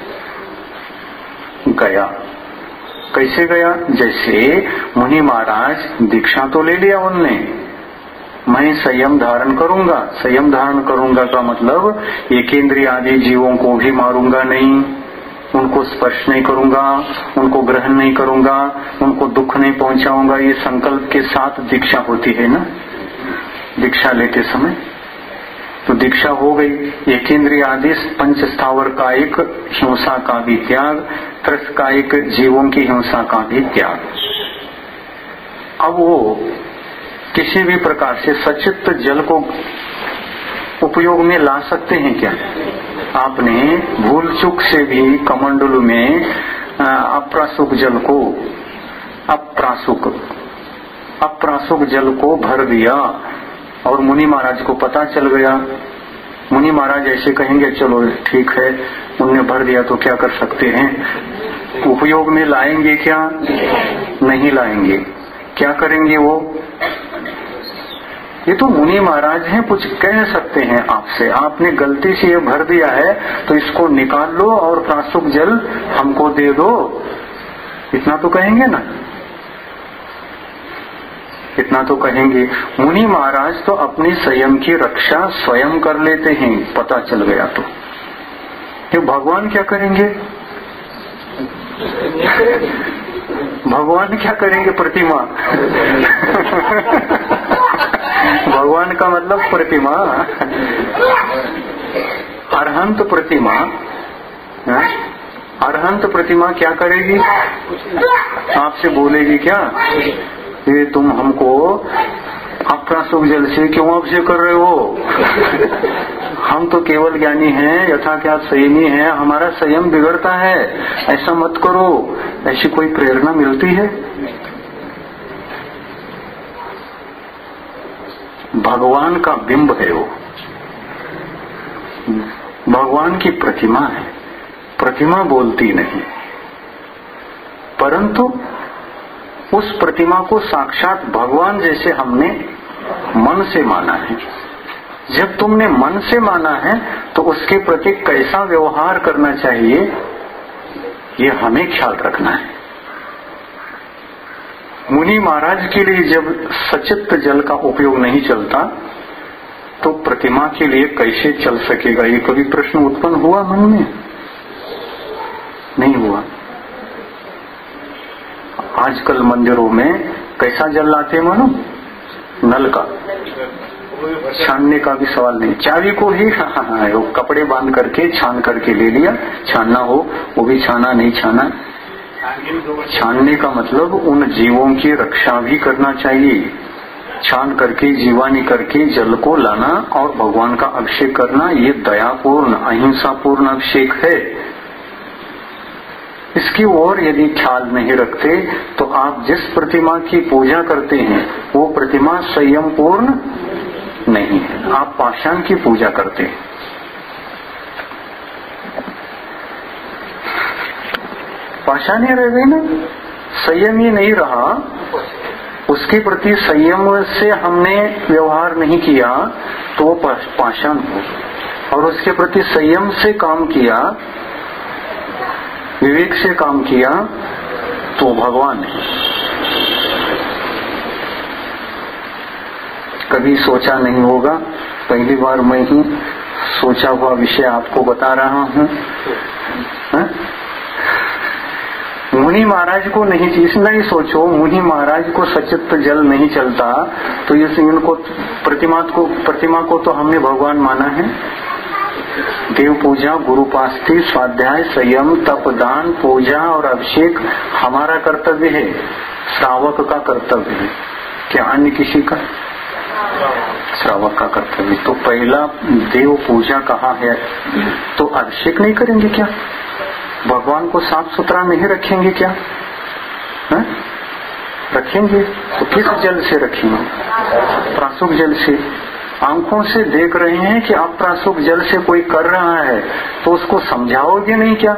Speaker 1: गया कैसे गया? जैसे मुनि महाराज दीक्षा तो ले लिया उनने, मैं संयम धारण करूंगा। संयम धारण करूंगा का मतलब एकेंद्रीय आदि जीवों को भी मारूंगा नहीं, उनको स्पर्श नहीं करूंगा, उनको ग्रहण नहीं करूंगा, उनको दुख नहीं पहुंचाऊंगा। ये संकल्प के साथ दीक्षा होती है ना, दीक्षा लेते समय। तो दीक्षा हो गई। एकेंद्रीय आदि पंच स्थावर का एक हिंसा का भी त्याग, त्रस का एक जीवों की हिंसा का भी त्याग। अब वो किसी भी प्रकार से सचित्त जल को उपयोग में ला सकते हैं क्या? आपने भूल चूक से भी कमंडलू में अप्रासुक जल को अप्रासुक अप्रासुक जल को भर दिया और मुनि महाराज को पता चल गया। मुनि महाराज ऐसे कहेंगे चलो ठीक है, उनने भर दिया तो क्या कर सकते हैं? उपयोग में लाएंगे क्या? नहीं लाएंगे। क्या करेंगे वो? ये तो मुनि महाराज हैं, कुछ कह सकते हैं आपसे, आपने गलती से ये भर दिया है तो इसको निकाल लो और प्रासुक जल हमको दे दो, इतना तो कहेंगे ना, इतना तो कहेंगे। मुनि महाराज तो अपनी संयम की रक्षा स्वयं कर लेते हैं, पता चल गया तो। ये भगवान क्या करेंगे? भगवान क्या करेंगे? प्रतिमा भगवान का मतलब प्रतिमा, अरहंत प्रतिमा। अरहंत प्रतिमा क्या करेगी? आपसे बोलेगी क्या ये तुम हमको अप्रासुक जल से क्यों अभिषेक कर रहे हो? हम तो केवल ज्ञानी हैं, यथा क्या संयमी हैं, हमारा संयम बिगड़ता है, ऐसा मत करो। ऐसी कोई प्रेरणा मिलती है? भगवान का बिंब है वो, भगवान की प्रतिमा है। प्रतिमा बोलती नहीं, परंतु उस प्रतिमा को साक्षात भगवान जैसे हमने मन से माना है। जब तुमने मन से माना है तो उसके प्रति कैसा व्यवहार करना चाहिए ये हमें ख्याल रखना है। मुनि महाराज के लिए जब सचित्त जल का उपयोग नहीं चलता तो प्रतिमा के लिए कैसे चल सकेगा? ये कभी प्रश्न उत्पन्न हुआ मन में? नहीं हुआ। आजकल मंदिरों में कैसा जल लाते हैं मानो? नल का, छानने का भी सवाल नहीं, चाबी को ही हाँ हाँ वो कपड़े बांध करके छान करके ले लिया, छानना हो वो भी छाना, नहीं छाना छानने का मतलब उन जीवों की रक्षा भी करना चाहिए। छान करके जीवानी करके जल को लाना और भगवान का अभिषेक करना, ये दयापूर्ण अहिंसापूर्ण अभिषेक है। इसकी ओर यदि ख्याल नहीं रखते तो आप जिस प्रतिमा की पूजा करते हैं वो प्रतिमा संयम पूर्ण नहीं है, आप पाषाण की पूजा करते हैं। पाषाण ही रह गई ना, संयम ही नहीं रहा, उसके प्रति संयम से हमने व्यवहार नहीं किया तो वो पाषाण हो, और उसके प्रति संयम से काम किया, विवेक से काम किया तो भगवान है। कभी सोचा नहीं होगा, पहली बार मैं ही सोचा हुआ विषय आपको बता रहा हूँ। मुनि महाराज को नहीं, इतना ही सोचो, मुनि महाराज को सचित्र जल नहीं चलता तो इस इनको प्रतिमा को प्रतिमा को तो हमने भगवान माना है। देव पूजा, गुरुपास्थी, स्वाध्याय, संयम, तप, दान, पूजा और अभिषेक हमारा कर्तव्य है, श्रावक का कर्तव्य है। क्या अन्य किसी का? श्रावक का कर्तव्य। तो पहला देव पूजा कहा है, तो अभिषेक नहीं करेंगे क्या? भगवान को साफ सुथरा नहीं रखेंगे क्या? है? रखेंगे तो किस जल से रखेंगे? प्रासुक जल से। आंखों से देख रहे हैं कि अप्रासुक जल से कोई कर रहा है तो उसको समझाओगे नहीं क्या?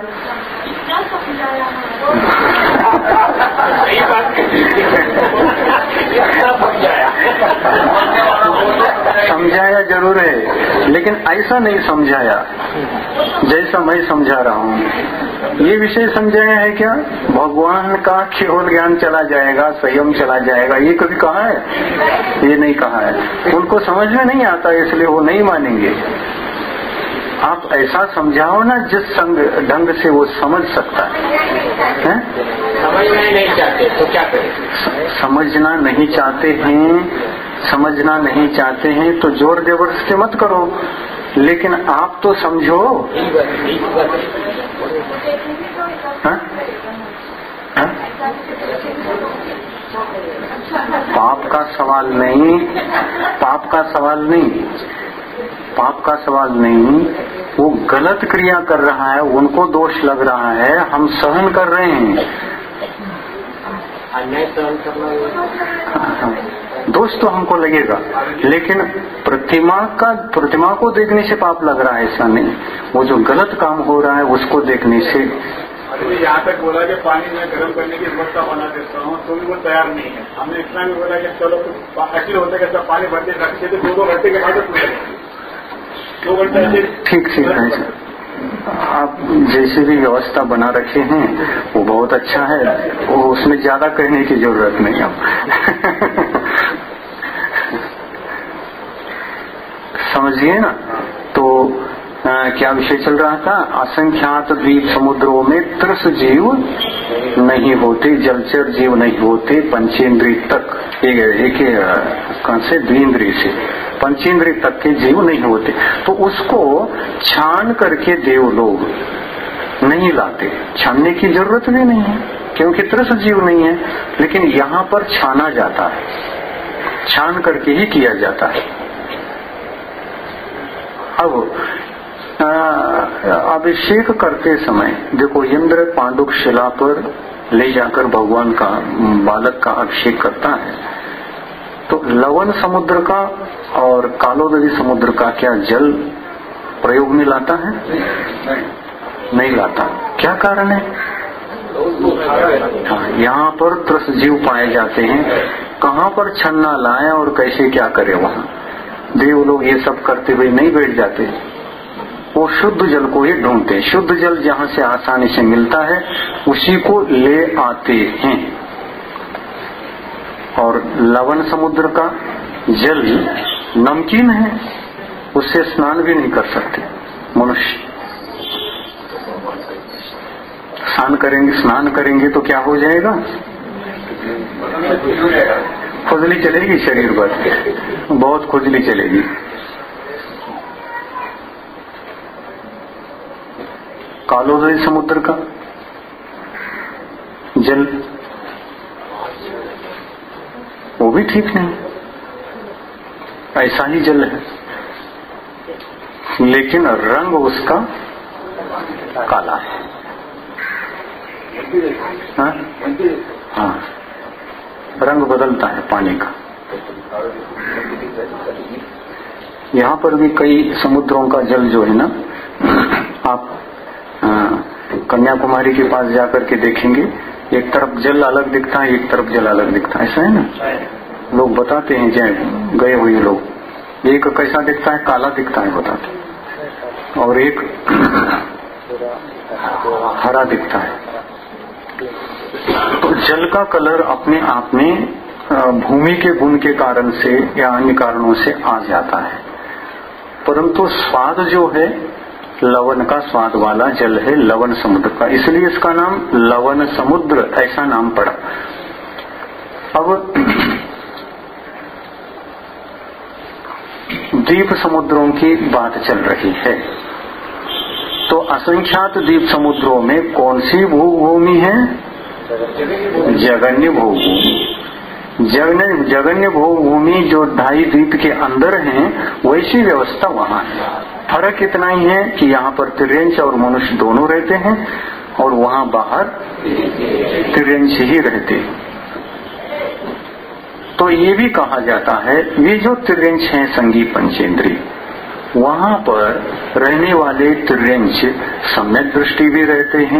Speaker 1: समझाया जरूर है, लेकिन ऐसा नहीं समझाया जैसा मैं समझा रहा हूँ। ये विषय समझाया है क्या? भगवान का केवल ज्ञान चला जाएगा, संयम चला जाएगा, ये कभी कहा है? ये नहीं कहा है। उनको समझ में नहीं आता इसलिए वो नहीं मानेंगे। आप ऐसा समझाओ ना जिस संग ढंग से वो समझ सकता है, है?
Speaker 2: समझना नहीं चाहते तो क्या करें?
Speaker 1: समझना नहीं चाहते हैं, समझना नहीं चाहते हैं तो जोर जबरदस्ती मत करो, लेकिन आप तो समझो। हाँ? हाँ? पाप का सवाल नहीं, पाप का सवाल नहीं, पाप का सवाल नहीं, वो गलत क्रिया कर रहा है, उनको दोष लग रहा है, हम सहन कर रहे हैं।
Speaker 2: अन्याय सहन करना
Speaker 1: दोष तो हमको लगेगा, लेकिन प्रतिमा का प्रतिमा को देखने से पाप लग रहा है ऐसा नहीं, वो जो गलत काम हो रहा है उसको देखने से।
Speaker 3: यहाँ तक बोला कि पानी में गर्म करने की व्यवस्था बना देता हूँ तो भी वो तैयार नहीं है। हमने इतना भी बोला कि चलो ऐसे होता है कि सब पानी भरते रखते थे, दो दो घंटे के बाद दो घंटे ऐसे। ठीक ठीक है, आप जैसे भी व्यवस्था बना रखे हैं वो बहुत अच्छा है, वो उसमें ज्यादा कहने की जरूरत नहीं है। समझिए ना। तो आ, क्या विषय चल रहा था? असंख्यात द्वीप समुद्रों में त्रस जीव नहीं होते, जलचर जीव नहीं होते, पंचेंद्रिय तक एक, एक कौन से द्विंद्रिय से पंचेंद्रिय तक के जीव नहीं होते। तो उसको छान करके देव लोग नहीं लाते, छानने की जरूरत भी नहीं है क्योंकि त्रस जीव नहीं है, लेकिन यहाँ पर छाना जाता है, छान करके ही किया जाता है। अब अभिषेक करते समय देखो, इंद्र पांडुक शिला पर ले जाकर भगवान का बालक का अभिषेक करता है, तो लवण समुद्र का और कालोदरी समुद्र का क्या जल प्रयोग में लाता है? नहीं लाता। क्या कारण है? हाँ, यहाँ पर त्रस जीव पाए जाते हैं, कहाँ पर छन्ना लाए और कैसे क्या करे? वहाँ देव लोग ये सब करते हुए नहीं बैठ जाते, वो शुद्ध जल को ही ढूंढते। शुद्ध जल जहाँ से आसानी से मिलता है उसी को ले आते हैं। और लवण समुद्र का जल नमकीन है, उससे स्नान भी नहीं कर सकते मनुष्य। स्नान करेंगे स्नान करेंगे तो क्या हो जाएगा? खुजली चलेगी शरीर पर, बहुत खुजली चलेगी। कालोदरी समुद्र का जल, वो भी ठीक नहीं, ऐसा ही जल है, लेकिन रंग उसका काला है। हाँ? हाँ, रंग बदलता है पानी का। यहाँ पर भी कई समुद्रों का जल जो है ना, आप कन्याकुमारी के पास जाकर के देखेंगे, एक तरफ जल अलग दिखता है, एक तरफ जल अलग दिखता है, ऐसा है ना। लोग बताते हैं, जय गए हुए लोग, एक कैसा दिखता है, काला दिखता है बताते, और एक हरा दिखता है। तो जल का कलर अपने आप में भूमि के गुण के कारण से या अन्य कारणों से आ जाता है, परंतु स्वाद जो है लवण का स्वाद वाला जल है, लवण समुद्र का, इसलिए इसका नाम लवण समुद्र ऐसा नाम पड़ा। अब द्वीप समुद्रों की बात चल रही है, तो असंख्यात द्वीप समुद्रों में कौन सी भूभूमि है? जगन्य भूभूमि। जगन्य जगन्य भूभूमि जो ढाई द्वीप के अंदर है, वैसी व्यवस्था वहां है। फर्क इतना ही है कि यहाँ पर तिर्यंच और मनुष्य दोनों रहते हैं, और वहां बाहर तिर्यंच ही रहते हैं। तो ये भी कहा जाता है, ये जो तिर्यंच हैं संगी पंचेंद्री, वहां पर रहने वाले तिर्यंच सम्यक दृष्टि भी रहते हैं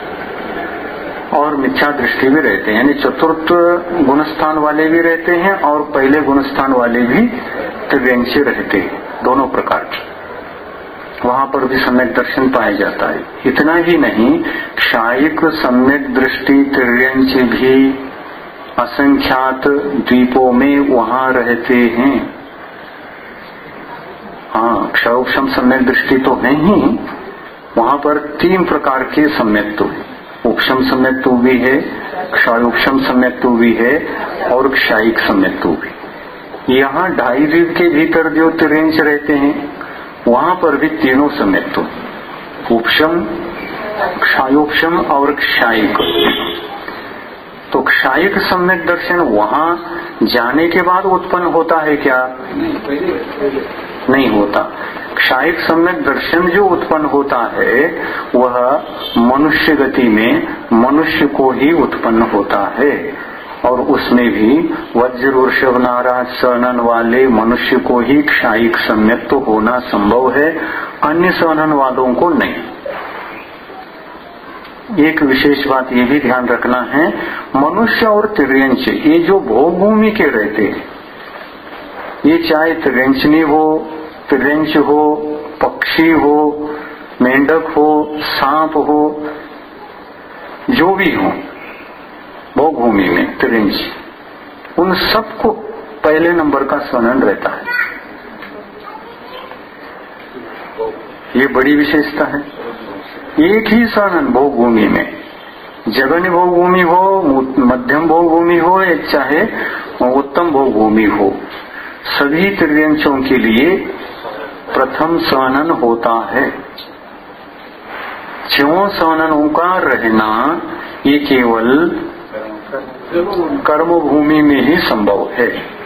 Speaker 3: और मिथ्या दृष्टि भी रहते हैं, यानी चतुर्थ गुणस्थान वाले भी रहते हैं और पहले गुणस्थान वाले भी तिर्यंच रहते हैं, दोनों प्रकार के। वहां पर भी सम्यक दर्शन पाया जाता है। इतना ही नहीं, क्षायिक सम्यक दृष्टि तिर्यंच भी असंख्यात द्वीपों में वहां रहते हैं। हाँ, क्षयोक्षम सम्यक दृष्टि तो है ही, वहां पर तीन प्रकार के सम्यक्तु, उपशम सम्यक्तु भी है, क्षयोक्षम सम्यक्तु भी है और क्षायिक सम्यक्तु भी। यहाँ ढाई द्वीप के भीतर जो तिर्यंच रहते हैं, वहां पर भी तीनों सम्यक्तु, उपशम, क्षयोक्षम और क्षायिक। तो क्षायिक सम्यक दर्शन वहां जाने के बाद उत्पन्न होता है क्या? नहीं होता। क्षायिक सम्यक दर्शन जो उत्पन्न होता है वह मनुष्य गति में मनुष्य को ही उत्पन्न होता है, और उसमें भी वज्र वृषभ नाराज सनन वाले मनुष्य को ही क्षायिक सम्यक तो होना संभव है, अन्य सनन वालों को नहीं। एक विशेष बात ये भी ध्यान रखना है, मनुष्य और तिर्यंच ये जो भोग भूमि के रहते हैं, ये चाहे तिर्यंचनी हो, तिर्यंच हो, पक्षी हो, मेंढक हो, सांप हो, जो भी हो भोग भूमि में तिर्यंच, उन सबको पहले नंबर का स्वनन रहता है। ये बड़ी विशेषता है। एक ही सनन भोग भूमि में, जगन्य भोग भूमि हो, मध्यम भोग भूमि हो, एक चाहे उत्तम भोग भूमि हो, सभी तिर्यंचों के लिए प्रथम सनन होता है। क्यों सननों का रहना ये केवल कर्म भूमि में ही संभव है।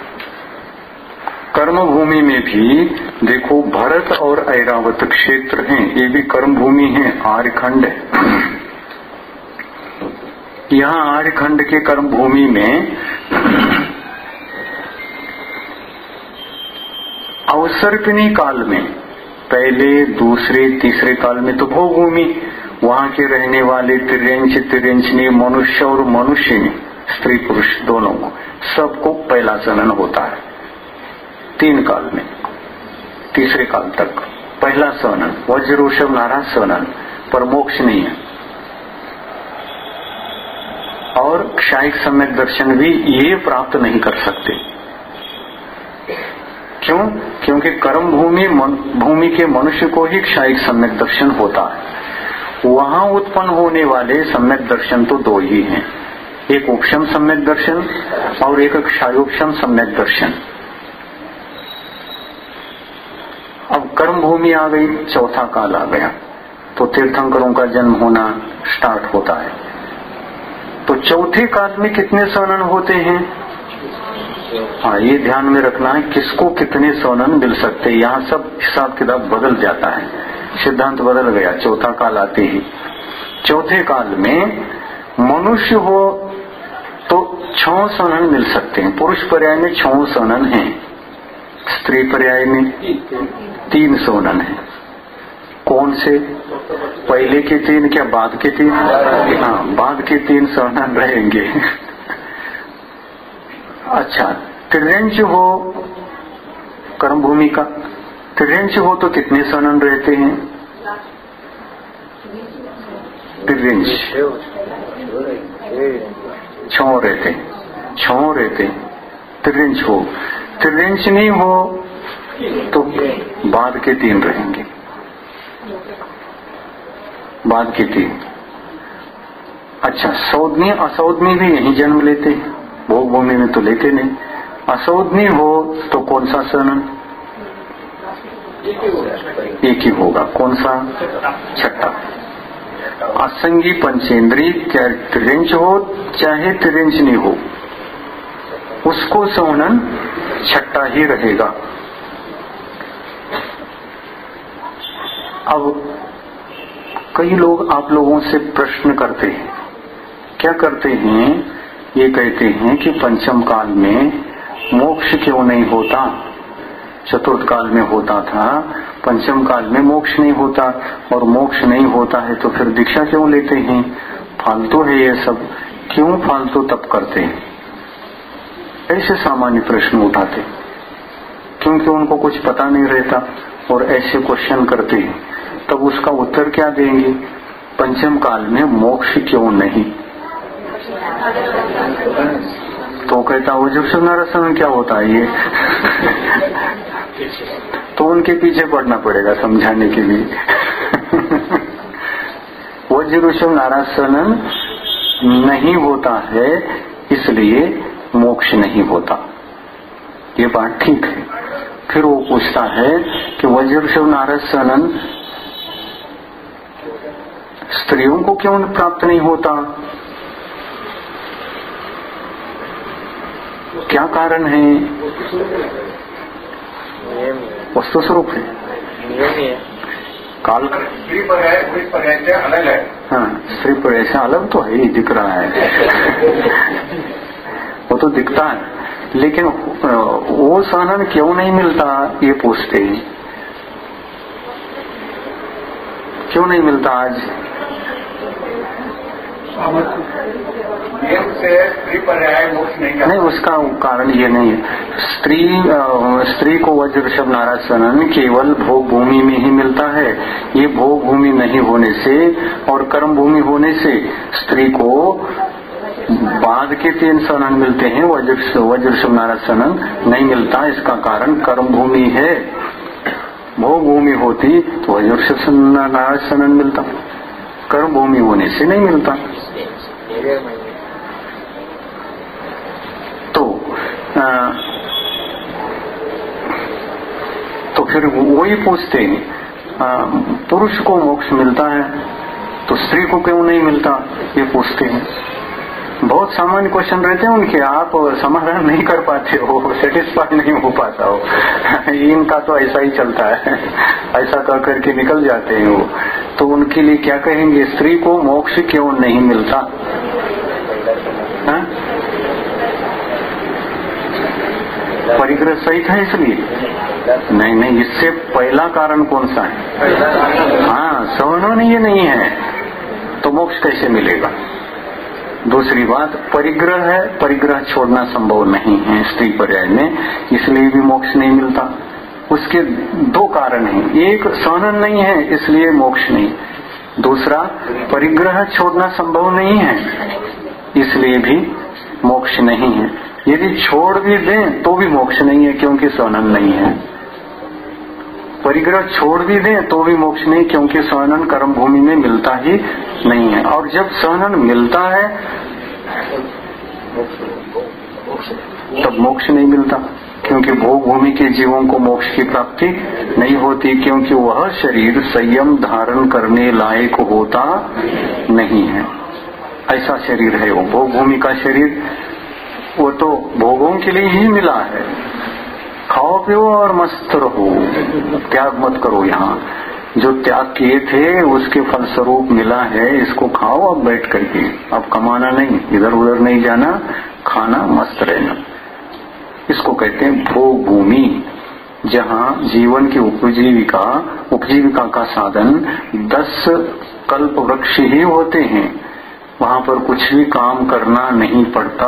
Speaker 3: कर्म भूमि में भी देखो, भरत और ऐरावत क्षेत्र हैं, ये भी कर्म भूमि है, आर्यखंड है। यहाँ आर्यखंड के कर्म भूमि में अवसर्पिणी काल में, पहले दूसरे तीसरे काल में तो भोग भूमि, वहां के रहने वाले तिर्यंच तिर्यंचनी, मनुष्य और मनुष्यनी, स्त्री पुरुष दोनों को, सबको पहला सनन होता है। तीन काल में, तीसरे काल तक पहला सनन, वज्र वृषभ नाराज सनन, पर मोक्ष नहीं है। और क्षायिक सम्यक दर्शन भी ये प्राप्त नहीं कर सकते। क्यों? क्योंकि कर्म भूमि भूमि के मनुष्य को ही क्षायिक सम्यक दर्शन होता है। वहां उत्पन्न होने वाले सम्यक दर्शन तो दो ही हैं, एक उपशम सम्यक दर्शन और एक क्षायोपशम सम्यक दर्शन। अब कर्म भूमि आ गई, चौथा काल आ गया, तो तीर्थंकरों का जन्म होना स्टार्ट होता है। तो चौथे काल में कितने सवनन होते हैं? हाँ, ये ध्यान में रखना है किसको कितने सवनन मिल सकते हैं। यहाँ सब हिसाब किताब बदल जाता है, सिद्धांत बदल गया चौथा काल आते ही। चौथे काल में मनुष्य हो तो छह सवनन मिल सकते हैं। पुरुष पर्याय में छह सवनन है, स्त्री पर्याय में तीन सवनन है। कौन से? पहले के तीन क्या बाद के तीन? हाँ, बाद के तीन सवनन रहेंगे। अच्छा, त्रिंच हो कर्म भूमि का, त्रिंच हो तो कितने सवनन रहते हैं? त्रिंच छो रहते छो रहते त्रिंच हो। त्रिंच नहीं हो तो बाद के तीन रहेंगे, बाद के तीन। अच्छा, सौदनी असौदनी भी यही जन्म लेते हैं, भोग भूमि में तो लेते नहीं। असौदनी हो तो कौन सा सवनन? एक ही होगा। कौन सा? छठा। असंगी पंचेंद्री चाहे त्रिंच हो चाहे त्रिंच नहीं हो, उसको सवनन छठा ही रहेगा। अब कई लोग आप लोगों से प्रश्न करते हैं, क्या करते हैं? ये कहते हैं कि पंचम काल में मोक्ष क्यों नहीं होता? चतुर्थ काल में होता था, पंचम काल में मोक्ष नहीं होता, और मोक्ष नहीं होता है तो फिर दीक्षा क्यों लेते हैं? फालतू है ये सब, क्यों फालतू तप करते हैं? ऐसे सामान्य प्रश्न उठाते, क्योंकि उनको कुछ पता नहीं रहता और ऐसे क्वेश्चन करते हैं। तब उसका उत्तर क्या देंगे? पंचम काल में मोक्ष क्यों नहीं? तो कहता वो जो नारायण क्या होता है ये? तो उनके पीछे पड़ना पड़ेगा समझाने के लिए। वज्रऋषभ नारायण नहीं होता है इसलिए मोक्ष नहीं होता, ये बात ठीक है। फिर वो पूछता है कि वज्रऋषभ नारायण स्त्रियों को क्यों प्राप्त नहीं होता? क्या कारण है? वस्तु स्वरूप है, काल
Speaker 2: स्त्री पर्याय पुरुष पर्याय से अलग है।
Speaker 3: हाँ, स्त्री पर्याय से अलग तो है ही, दिख रहा है। वो तो दिखता है, लेकिन वो सवनन क्यों नहीं मिलता ये पूछते हैं। क्यों नहीं मिलता आज?
Speaker 2: से स्त्री पर्याय मोक्ष नहीं करता।
Speaker 3: नहीं, उसका कारण ये नहीं है। स्त्री स्त्री को वज्रऋषभ नारायण केवल भोग भूमि में ही मिलता है। ये भोग भूमि नहीं होने से और कर्म भूमि होने से स्त्री को बाद के तीन सवनन मिलते हैं, वज्रऋषभ नारायण नहीं मिलता। इसका कारण कर्म भूमि है। भोग भूमि होती तो वज्रऋषभ नारायण मिलता, कर्म भूमि होने से नहीं मिलता। तो आ, तो फिर वही पूछते हैं, पुरुष को मोक्ष मिलता है तो स्त्री को क्यों नहीं मिलता, ये पूछते हैं। बहुत सामान्य क्वेश्चन रहते हैं उनके, आप समाधान नहीं कर पाते हो, सेटिस्फाई नहीं हो पाता हो। इनका तो ऐसा ही चलता है, ऐसा कह करके निकल जाते हैं वो। तो उनके लिए क्या कहेंगे? स्त्री को मोक्ष क्यों नहीं मिलता? हा? परिग्रह सहित है इसलिए? नहीं नहीं, इससे पहला कारण कौन सा है? हाँ, सवनन ये नहीं है तो मोक्ष कैसे मिलेगा? दूसरी बात, परिग्रह है, परिग्रह छोड़ना संभव नहीं है स्त्री पर्याय में, इसलिए भी मोक्ष नहीं मिलता। उसके दो कारण हैं, एक सवनन नहीं है इसलिए मोक्ष नहीं, दूसरा परिग्रह छोड़ना संभव नहीं है इसलिए भी मोक्ष नहीं है। यदि छोड़ भी दें तो भी मोक्ष नहीं है क्योंकि सवनन नहीं है। परिग्रह छोड़ भी दें तो भी मोक्ष नहीं क्योंकि सवनन कर्म भूमि में मिलता ही नहीं है। और जब सवनन मिलता है तब मोक्ष नहीं मिलता, क्योंकि भोग भूमि के जीवों को मोक्ष की प्राप्ति नहीं होती, क्योंकि वह शरीर संयम धारण करने लायक होता नहीं है। ऐसा शरीर है वो। भोग भूमि का शरीर वो तो भोगों के लिए ही मिला है। खाओ पियो और मस्त रहो, त्याग मत करो। यहाँ जो त्याग किए थे उसके फलस्वरूप मिला है, इसको खाओ अब बैठ करके। अब कमाना नहीं, इधर उधर नहीं जाना, खाना मस्त रहना। इसको कहते हैं भोग भूमि, जहाँ जीवन की उपजीविका उपजीविका का साधन दस कल्प वृक्ष ही होते हैं। वहां पर कुछ भी काम करना नहीं पड़ता।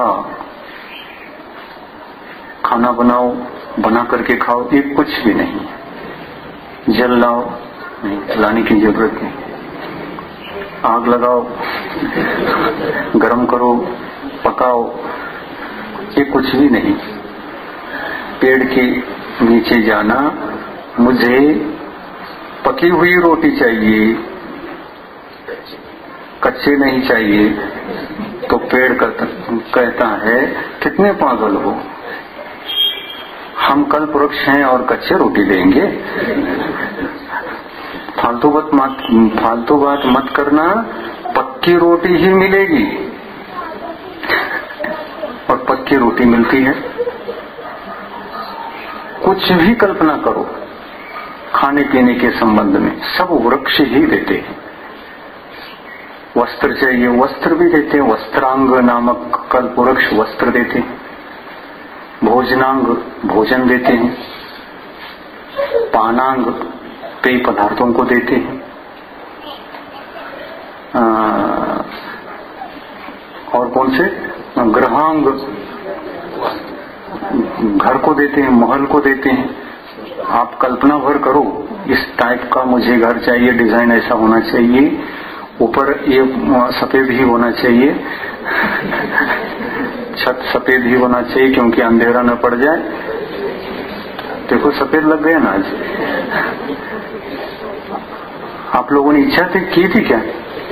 Speaker 3: खाना बनाओ, बना करके खाओ, ये कुछ भी नहीं। जल लाओ, नहीं लाने की जरूरत नहीं। आग लगाओ, गरम करो, पकाओ, ये कुछ भी नहीं। पेड़ के नीचे जाना, मुझे पकी हुई रोटी चाहिए, कच्चे नहीं चाहिए, तो पेड़ कहता है कितने पागल हो, हम कल्प वृक्ष हैं और कच्चे रोटी देंगे। फालतू बात मत फालतू बात मत करना, पक्की रोटी ही मिलेगी और पक्की रोटी मिलती है। कुछ भी कल्पना करो खाने पीने के संबंध में, सब वृक्ष ही देते हैं। वस्त्र चाहिए, वस्त्र भी देते हैं, वस्त्रांग नामक कल्प वृक्ष वस्त्र देते हैं। भोजनांग भोजन देते हैं। पानांग पेय पदार्थों को देते हैं। आ, और कौन से? ग्रहांग घर को देते हैं, महल को देते हैं। आप कल्पना भर करो, इस टाइप का मुझे घर चाहिए, डिजाइन ऐसा होना चाहिए, ऊपर ये सफेद ही होना चाहिए, छत सफेद ही होना चाहिए क्योंकि अंधेरा न पड़ जाए। देखो सफेद लग गया ना आज। आप लोगों ने इच्छा थी की थी क्या?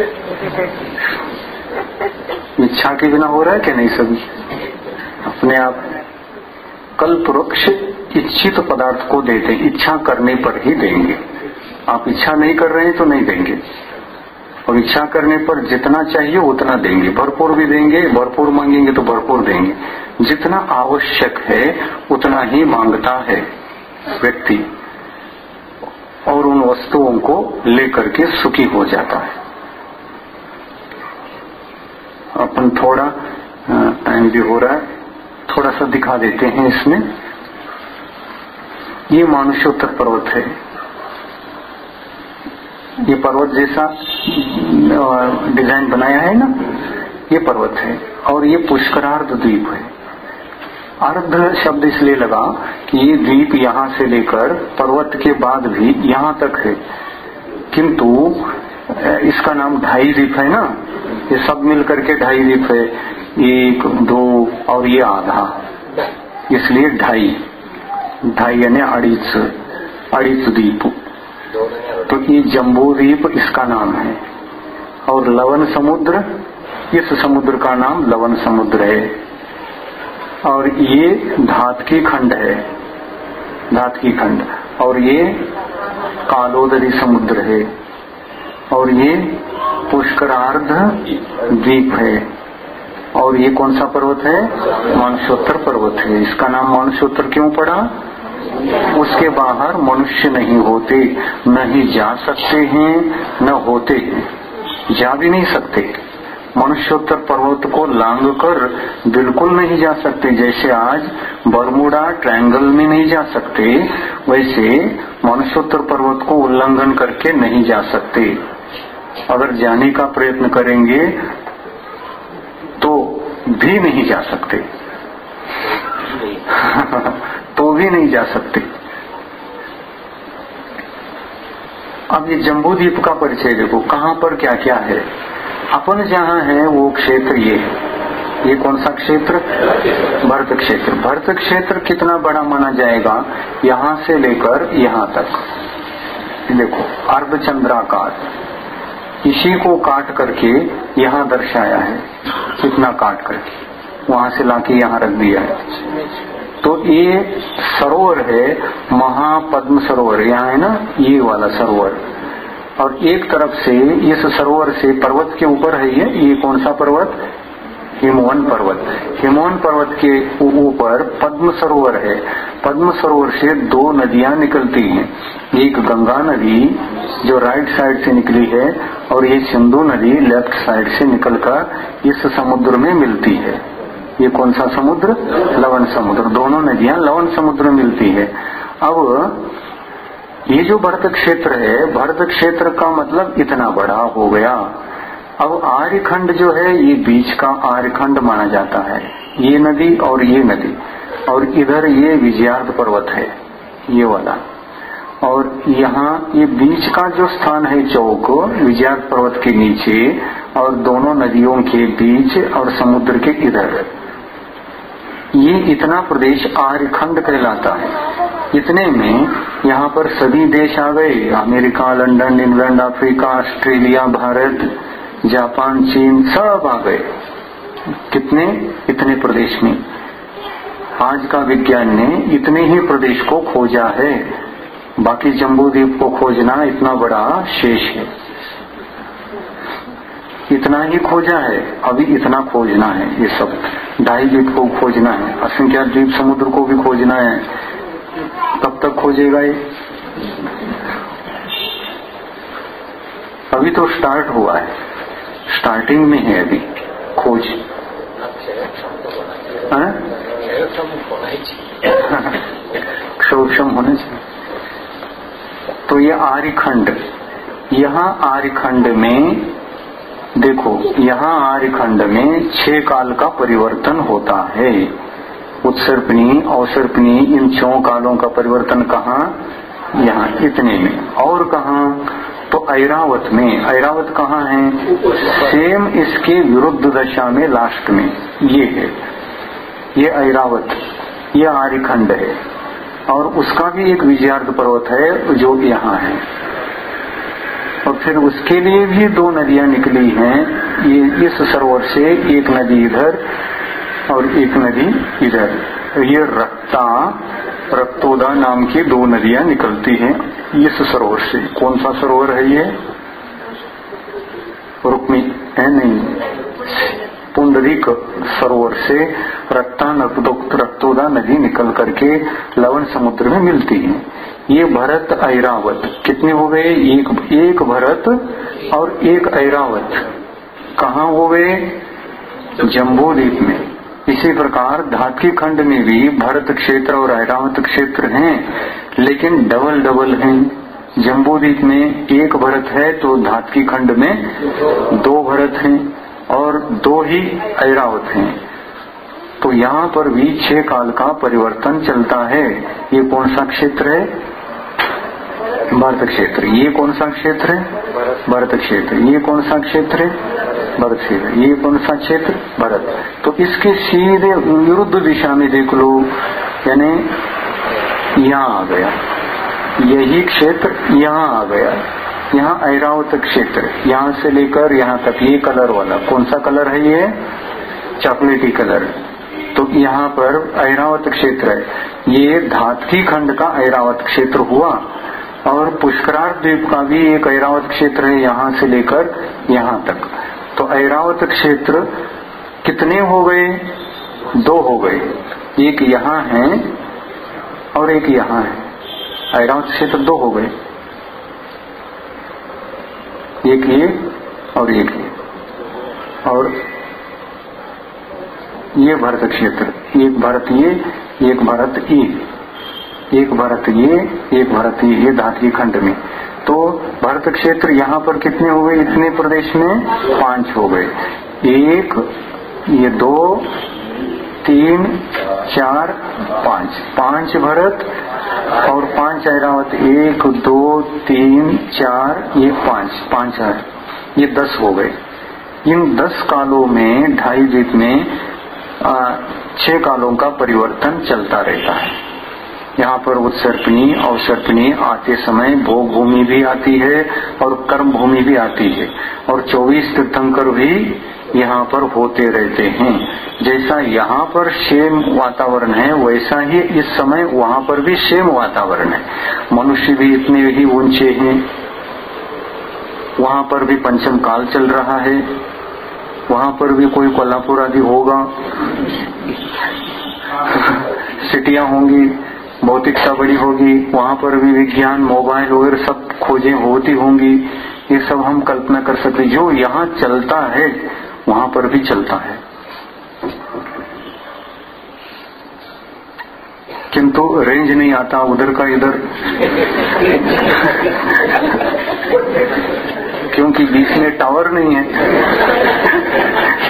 Speaker 3: इच्छा के बिना हो रहा है क्या? नहीं, सभी अपने आप। कल्प वृक्ष इच्छित पदार्थ को देते हैं, इच्छा करने पर ही देंगे। आप इच्छा नहीं कर रहे हैं तो नहीं देंगे, और इच्छा करने पर जितना चाहिए उतना देंगे। भरपूर भी देंगे, भरपूर मांगेंगे तो भरपूर देंगे। जितना आवश्यक है उतना ही मांगता है व्यक्ति, और उन वस्तुओं को लेकर के सुखी हो जाता है। अपन थोड़ा टाइम भी हो रहा है, थोड़ा सा दिखा देते हैं इसमें। ये मानुष्योत्तर पर्वत है। ये पर्वत जैसा डिजाइन बनाया है ना, ये पर्वत है। और ये पुष्करार्ध द्वीप है। अर्ध शब्द इसलिए लगा कि ये द्वीप यहाँ से लेकर पर्वत के बाद भी यहाँ तक है, किंतु इसका नाम ढाई द्वीप है ना। ये सब मिलकर के ढाई द्वीप है, एक दो और ये आधा, इसलिए ढाई ढाई यानी अड़ीच अड़ीच द्वीप। तो ये जम्बू द्वीप इसका नाम है, और लवण समुद्र, इस समुद्र का नाम लवण समुद्र है। और ये धातकी खंड है, धातकी खंड। और ये कालोदरी समुद्र है, और ये पुष्करार्ध द्वीप है। और ये कौन सा पर्वत है? मानुष्योत्तर पर्वत है। इसका नाम मानुष्योत्तर क्यों पड़ा? उसके बाहर मनुष्य नहीं होते, न ही जा सकते हैं न होते हैं, जा भी नहीं सकते। मनुष्योत्तर पर्वत को लांग कर बिल्कुल नहीं जा सकते। जैसे आज बरमुडा ट्रायंगल में नहीं जा सकते, वैसे मनुष्योत्तर पर्वत को उल्लंघन करके नहीं जा सकते। अगर जाने का प्रयत्न करेंगे तो भी नहीं जा सकते तो भी नहीं जा सकते। अब ये जम्बू द्वीप का परिचय देखो, कहाँ पर क्या क्या है। अपन जहाँ है वो क्षेत्र ये है। ये कौन सा क्षेत्र? भरत क्षेत्र। भरत क्षेत्र कितना बड़ा माना जाएगा? यहाँ से लेकर यहाँ तक देखो, अर्धचंद्राकार। इसी को काट करके यहाँ दर्शाया है, इतना काट करके वहां से लाके यहाँ रख दिया है। तो ये सरोवर है, महापद्म सरोवर यहाँ है ना, ये वाला सरोवर। और एक तरफ से इस सरोवर से पर्वत के ऊपर है ये ये कौन सा पर्वत? हिमवन पर्वत। हिमवन पर्वत के ऊपर पद्म सरोवर है। पद्म सरोवर से दो नदियां निकलती हैं, एक गंगा नदी जो राइट साइड से निकली है और ये सिंधु नदी लेफ्ट साइड से निकलकर इस समुद्र में मिलती है। ये कौन सा समुद्र? लवण समुद्र। दोनों नदियां लवण समुद्र में मिलती है। अब ये जो भरत क्षेत्र है, भरत क्षेत्र का मतलब इतना बड़ा हो गया। अब आर्यखंड जो है ये बीच का आर्यखंड माना जाता है, ये नदी और ये नदी, और इधर ये विजयार्ध पर्वत है ये वाला, और यहाँ ये बीच का जो स्थान है चौक विजयार्ध पर्वत के नीचे और दोनों नदियों के बीच और समुद्र के इधर, ये इतना प्रदेश आर्यखंड कहलाता है। इतने में यहाँ पर सभी देश आ गए, America, London, England, Africa, Australia, Bharat, Japan, चीन, सब आ गए। कितने? इतने प्रदेश में। आज का विज्ञान ने इतने ही प्रदेश को खोजा है, बाकी जम्बू द्वीप को खोजना इतना बड़ा शेष है। इतना ही खोजा है, अभी इतना खोजना है। ये सब ढाई द्वीप को खोजना है, असंख्यात द्वीप समुद्र को भी खोजना है। कब तक खोजेगा ये? अभी तो स्टार्ट हुआ है, स्टार्टिंग में है अभी खोज। क्षोक्षम होने चाहिए। तो ये आर्यखंड, यहाँ आर्यखंड में देखो, यहाँ आर्यखंड में छह काल का परिवर्तन होता है। उत्सर्पणी, अवसर्पणी, इन छह कालों का परिवर्तन कहाँ? यहाँ इतने में। और कहाँ? तो ऐरावत में। ऐरावत कहाँ है? सेम इसके विरुद्ध दशा में लास्ट में ये है, ये ऐरावत, ये आर्यखंड है। और उसका भी एक विजयार्ध पर्वत है जो यहाँ है। और फिर उसके लिए भी दो नदियां निकली हैं, ये इस सरोवर से एक नदी इधर और एक नदी इधर। ये रक्ता, रक्तोदा नाम की दो नदियां निकलती हैं इस सरोवर से। कौन सा सरोवर है ये? रुक्मी है नहीं, पुंडरीक सरोवर से रक्ता रक्तोदा नदी निकल करके लवण समुद्र में मिलती है। ये भरत ऐरावत कितने हो गए? एक, एक भरत और एक ऐरावत कहाँ हो गए? जम्बू द्वीप में। इसी प्रकार धात्की खंड में भी भरत क्षेत्र और ऐरावत क्षेत्र हैं, लेकिन डबल डबल हैं। जम्बू द्वीप में एक भरत है तो धात्की खंड में दो भरत हैं और दो ही ऐरावत हैं। तो यहाँ पर भी छह काल का परिवर्तन चलता है। ये कौन सा क्षेत्र है? भरत क्षेत्र। ये कौन सा क्षेत्र है? भरत क्षेत्र। ये कौन सा क्षेत्र है? भरत क्षेत्र। ये कौन सा क्षेत्र? भरत। तो इसके सीधे विरुद्ध दिशा में देख लो, यानी यहाँ आ गया यही क्षेत्र, यहाँ आ गया, यहाँ ऐरावत क्षेत्र, यहाँ से लेकर यहाँ तक ये कलर वाला कौन सा कलर है? ये चॉकलेटी कलर। तो यहाँ पर ऐरावत क्षेत्र है। ये धात्की खंड का ऐरावत क्षेत्र हुआ। और पुष्करार द्वीप का भी एक ऐरावत क्षेत्र है, यहाँ से लेकर यहाँ तक। तो ऐरावत क्षेत्र कितने हो गए? दो हो गए, एक यहाँ है और एक यहाँ है। ऐरावत क्षेत्र दो हो गए, एक ये और एक ये। और ये भरत क्षेत्र, एक भरत ये, एक भरत ये, एक भरत ये, एक भरत ये, ये धात्की खंड में। तो भरत क्षेत्र यहाँ पर कितने हो गए? इतने प्रदेश में पांच हो गए। एक, ये दो, तीन, चार, पांच, पांच भरत और पांच ऐरावत। एक, दो, तीन, चार, ये पांच, पांच है, ये दस हो गए। इन दस कालों में ढाई द्वीप में छह कालों का परिवर्तन चलता रहता है। यहाँ पर उत्सर्पणी, अवसर्पणी आते समय भोग भूमि भी आती है और कर्म भूमि भी आती है, और चौबीस तीर्थंकर भी यहाँ पर होते रहते हैं। जैसा यहाँ पर सेम वातावरण है वैसा ही इस समय वहाँ पर भी सेम वातावरण है। मनुष्य भी इतने ही ऊंचे हैं, वहां पर भी पंचम काल चल रहा है, वहां पर भी कोई कोल्हापुर आदि होगा, सिटियां होंगी, भौतिकता बड़ी होगी, वहां पर भी विज्ञान, मोबाइल वगैरह सब खोजें होती होंगी। ये सब हम कल्पना कर सकते, जो यहाँ चलता है वहां पर भी चलता है, किंतु रेंज नहीं आता उधर का इधर, क्योंकि बीच में टावर नहीं है।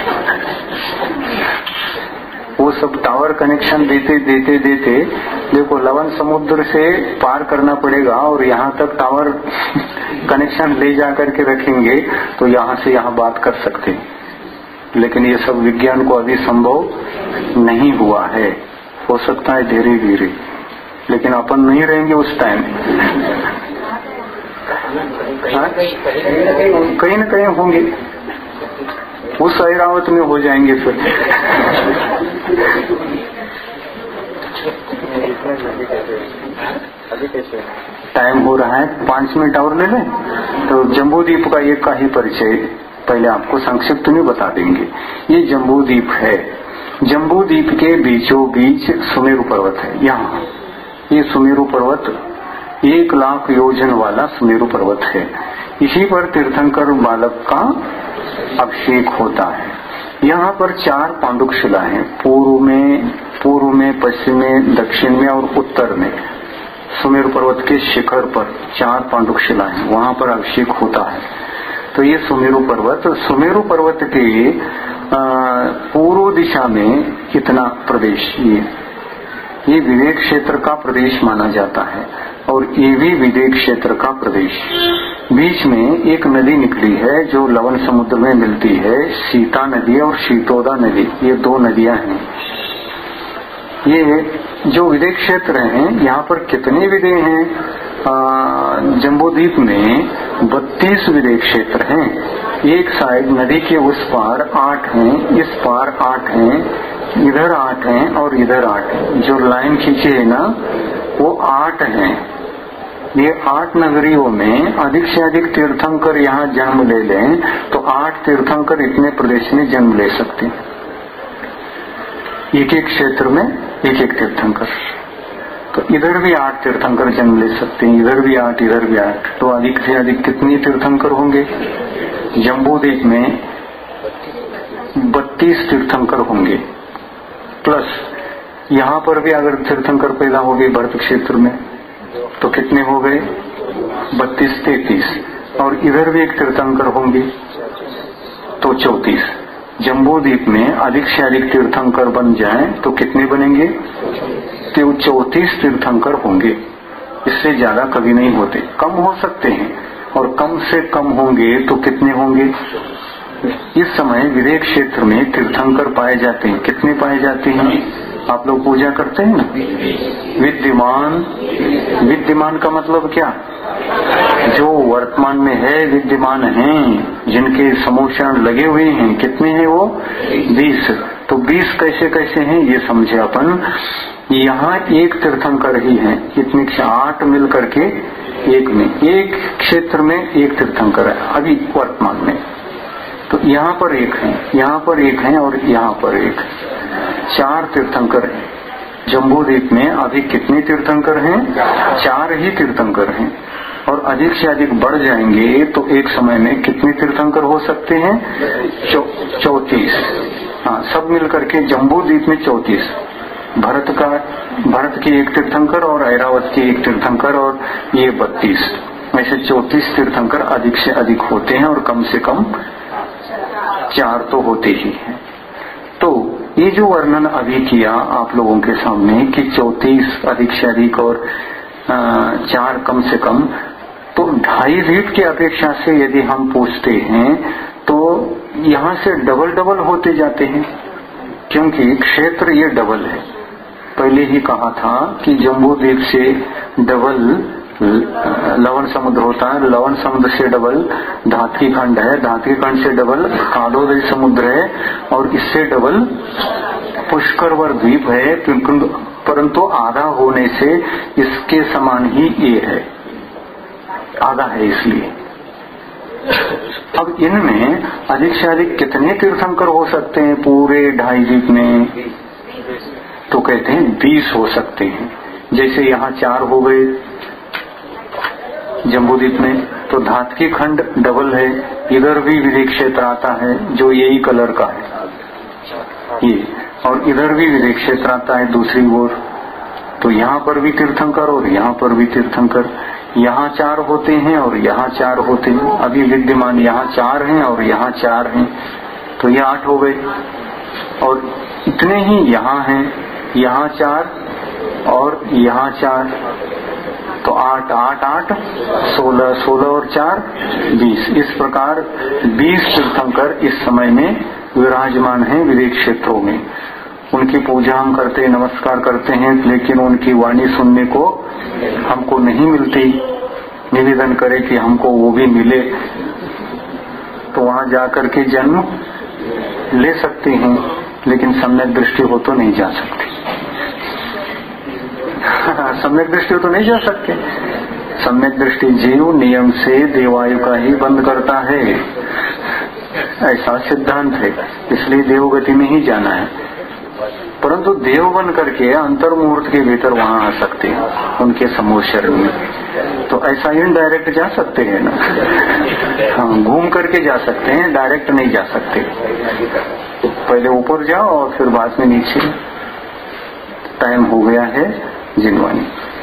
Speaker 3: वो सब टावर कनेक्शन देते देते देते देखो लवन समुद्र से पार करना पड़ेगा, और यहाँ तक टावर कनेक्शन ले जा करके रखेंगे तो यहाँ से यहाँ बात कर सकते हैं। लेकिन ये सब विज्ञान को अभी संभव नहीं हुआ है, हो सकता है धीरे धीरे, लेकिन अपन नहीं रहेंगे उस टाइम। कहीं न कहीं होंगे, उस ऐरावत में हो जाएंगे फिर। टाइम हो रहा है, पांच मिनट और ले लें तो जम्बू द्वीप का एक का ही परिचय पहले आपको संक्षिप्त में बता देंगे। ये जम्बू द्वीप है, जम्बू द्वीप के बीचों बीच सुमेरु पर्वत है। यहाँ ये सुमेरु पर्वत एक लाख योजन वाला सुमेरु पर्वत है। इसी पर तीर्थंकर बालक का अभिषेक होता है। यहाँ पर चार पांडुक शिला है, पूर्व में पूर्व में पश्चिम में दक्षिण में और उत्तर में। सुमेरु पर्वत के शिखर पर चार पांडुक शिला है, वहां पर अभिषेक होता है। तो ये सुमेरु पर्वत, सुमेरु पर्वत के पूर्व दिशा में कितना प्रदेश, ये ये विवेक क्षेत्र का प्रदेश माना जाता है, और ये भी विवेक क्षेत्र का प्रदेश। बीच में एक नदी निकली है जो लवन समुद्र में मिलती है, सीता नदी और शीतोदा नदी, ये दो नदियां हैं। ये जो विदेश क्षेत्र हैं, यहाँ पर कितने विदेश हैं? जम्बू द्वीप में बत्तीस विदेश क्षेत्र हैं। एक साइड नदी के उस पार आठ हैं, इस पार आठ हैं, इधर आठ हैं और इधर आठ हैं। जो लाइन खींची है ना वो आठ हैं। ये आठ नगरियों में अधिक से अधिक तीर्थंकर यहाँ जन्म ले लें तो आठ तीर्थंकर इतने प्रदेश में जन्म ले सकते हैं। एक एक क्षेत्र में एक एक तीर्थंकर, तो इधर भी आठ तीर्थंकर जन्म ले सकते हैं, इधर भी आठ, इधर भी आठ। तो अधिक से अधिक कितने तीर्थंकर होंगे? जम्बू द्वीप में बत्तीस तीर्थंकर होंगे, प्लस यहाँ पर भी अगर तीर्थंकर पैदा हो गए भरत क्षेत्र में तो कितने हो गए? बत्तीस तैतीस, और इधर भी एक तीर्थंकर होंगे तो चौतीस। जम्बू द्वीप में अधिक से अधिक तीर्थंकर बन जाएं तो कितने बनेंगे? तो चौतीस तीर्थंकर होंगे, इससे ज्यादा कभी नहीं होते। कम हो सकते हैं, और कम से कम होंगे तो कितने होंगे? इस समय विवेक क्षेत्र में तीर्थंकर पाए जाते हैं। कितने पाए जाते हैं? आप लोग पूजा करते हैं ना, विद्यमान। विद्यमान का मतलब क्या? जो वर्तमान में है, विद्यमान हैं, जिनके समोषण लगे हुए हैं। कितने हैं वो? बीस। तो बीस कैसे कैसे हैं ये समझे अपन। यहाँ एक तीर्थंकर ही है, इतने आठ मिल करके एक में, एक क्षेत्र में एक तीर्थंकर है अभी वर्तमान में। तो यहाँ पर एक है, यहाँ पर एक है और यहाँ पर एक, चार तीर्थंकर हैं। जम्बू द्वीप में अभी कितने तीर्थंकर हैं? चार ही तीर्थंकर हैं, और अधिक से अधिक बढ़ जाएंगे तो एक समय में कितने तीर्थंकर हो सकते हैं? चौतीस। हाँ, सब मिलकर के जम्बू द्वीप में चौतीस। भरत का भरत की एक तीर्थंकर और ऐरावत की एक तीर्थंकर, और ये बत्तीस। ऐसे चौतीस तीर्थंकर अधिक से अधिक होते हैं, और कम से कम चार तो होते ही हैं। तो ये जो वर्णन अभी किया आप लोगों के सामने कि चौतीस अधिक से अधिक और चार कम से कम, तो ढाई फीट की अपेक्षा से यदि हम पूछते हैं तो यहाँ से डबल डबल होते जाते हैं, क्योंकि क्षेत्र ये डबल है। पहले ही कहा था कि जम्बू द्वीप से डबल लवण समुद्र होता है, लवण समुद्र से डबल धात्री खंड है, धात्री खंड से डबल कालोदय समुद्र है, और इससे डबल पुष्करवर द्वीप है। परंतु आधा होने से इसके समान ही ये है, आधा है इसलिए। अब इनमें अधिक से अधिक कितने तीर्थंकर हो सकते हैं पूरे ढाई द्वीप में? तो कहते हैं बीस हो सकते हैं। जैसे यहाँ चार हो गए जम्बूद्वीप में, तो धातकी खंड डबल है, इधर भी विवेक क्षेत्र आता है जो यही कलर का है ये, और इधर भी विवेक क्षेत्र आता है दूसरी ओर। तो यहाँ पर भी तीर्थंकर और यहाँ पर भी तीर्थंकर, यहाँ चार होते हैं और यहाँ चार होते हैं। अभी विद्यमान यहाँ चार हैं और यहाँ चार हैं, तो ये आठ हो गए। और इतने ही यहाँ हैं, यहाँ चार और यहाँ चार, तो आठ आठ आठ सोलह, सोलह और चार बीस। इस प्रकार बीस तीर्थंकर इस समय में विराजमान हैं विवेक क्षेत्रों में। उनकी पूजा हम करते हैं, नमस्कार करते हैं, लेकिन उनकी वाणी सुनने को हमको नहीं मिलती। निवेदन करे कि हमको वो भी मिले, तो वहां जाकर के जन्म ले सकते हैं, लेकिन सम्यक दृष्टि हो तो नहीं जा सकती। सम्यक दृष्टि हो तो नहीं जा सकते। सम्यक दृष्टि जीव नियम से देवायु का ही बंद करता है, ऐसा सिद्धांत है। इसलिए देवगति में ही जाना है। परंतु देव बन करके अंतर मुहूर्त के भीतर वहां आ सकते हैं उनके समूह शरण में, तो ऐसा इनडायरेक्ट जा सकते हैं ना। हम घूम करके जा सकते हैं, डायरेक्ट नहीं जा सकते। पहले ऊपर जाओ और फिर बाद में नीचे। टाइम हो गया है जिनवानी।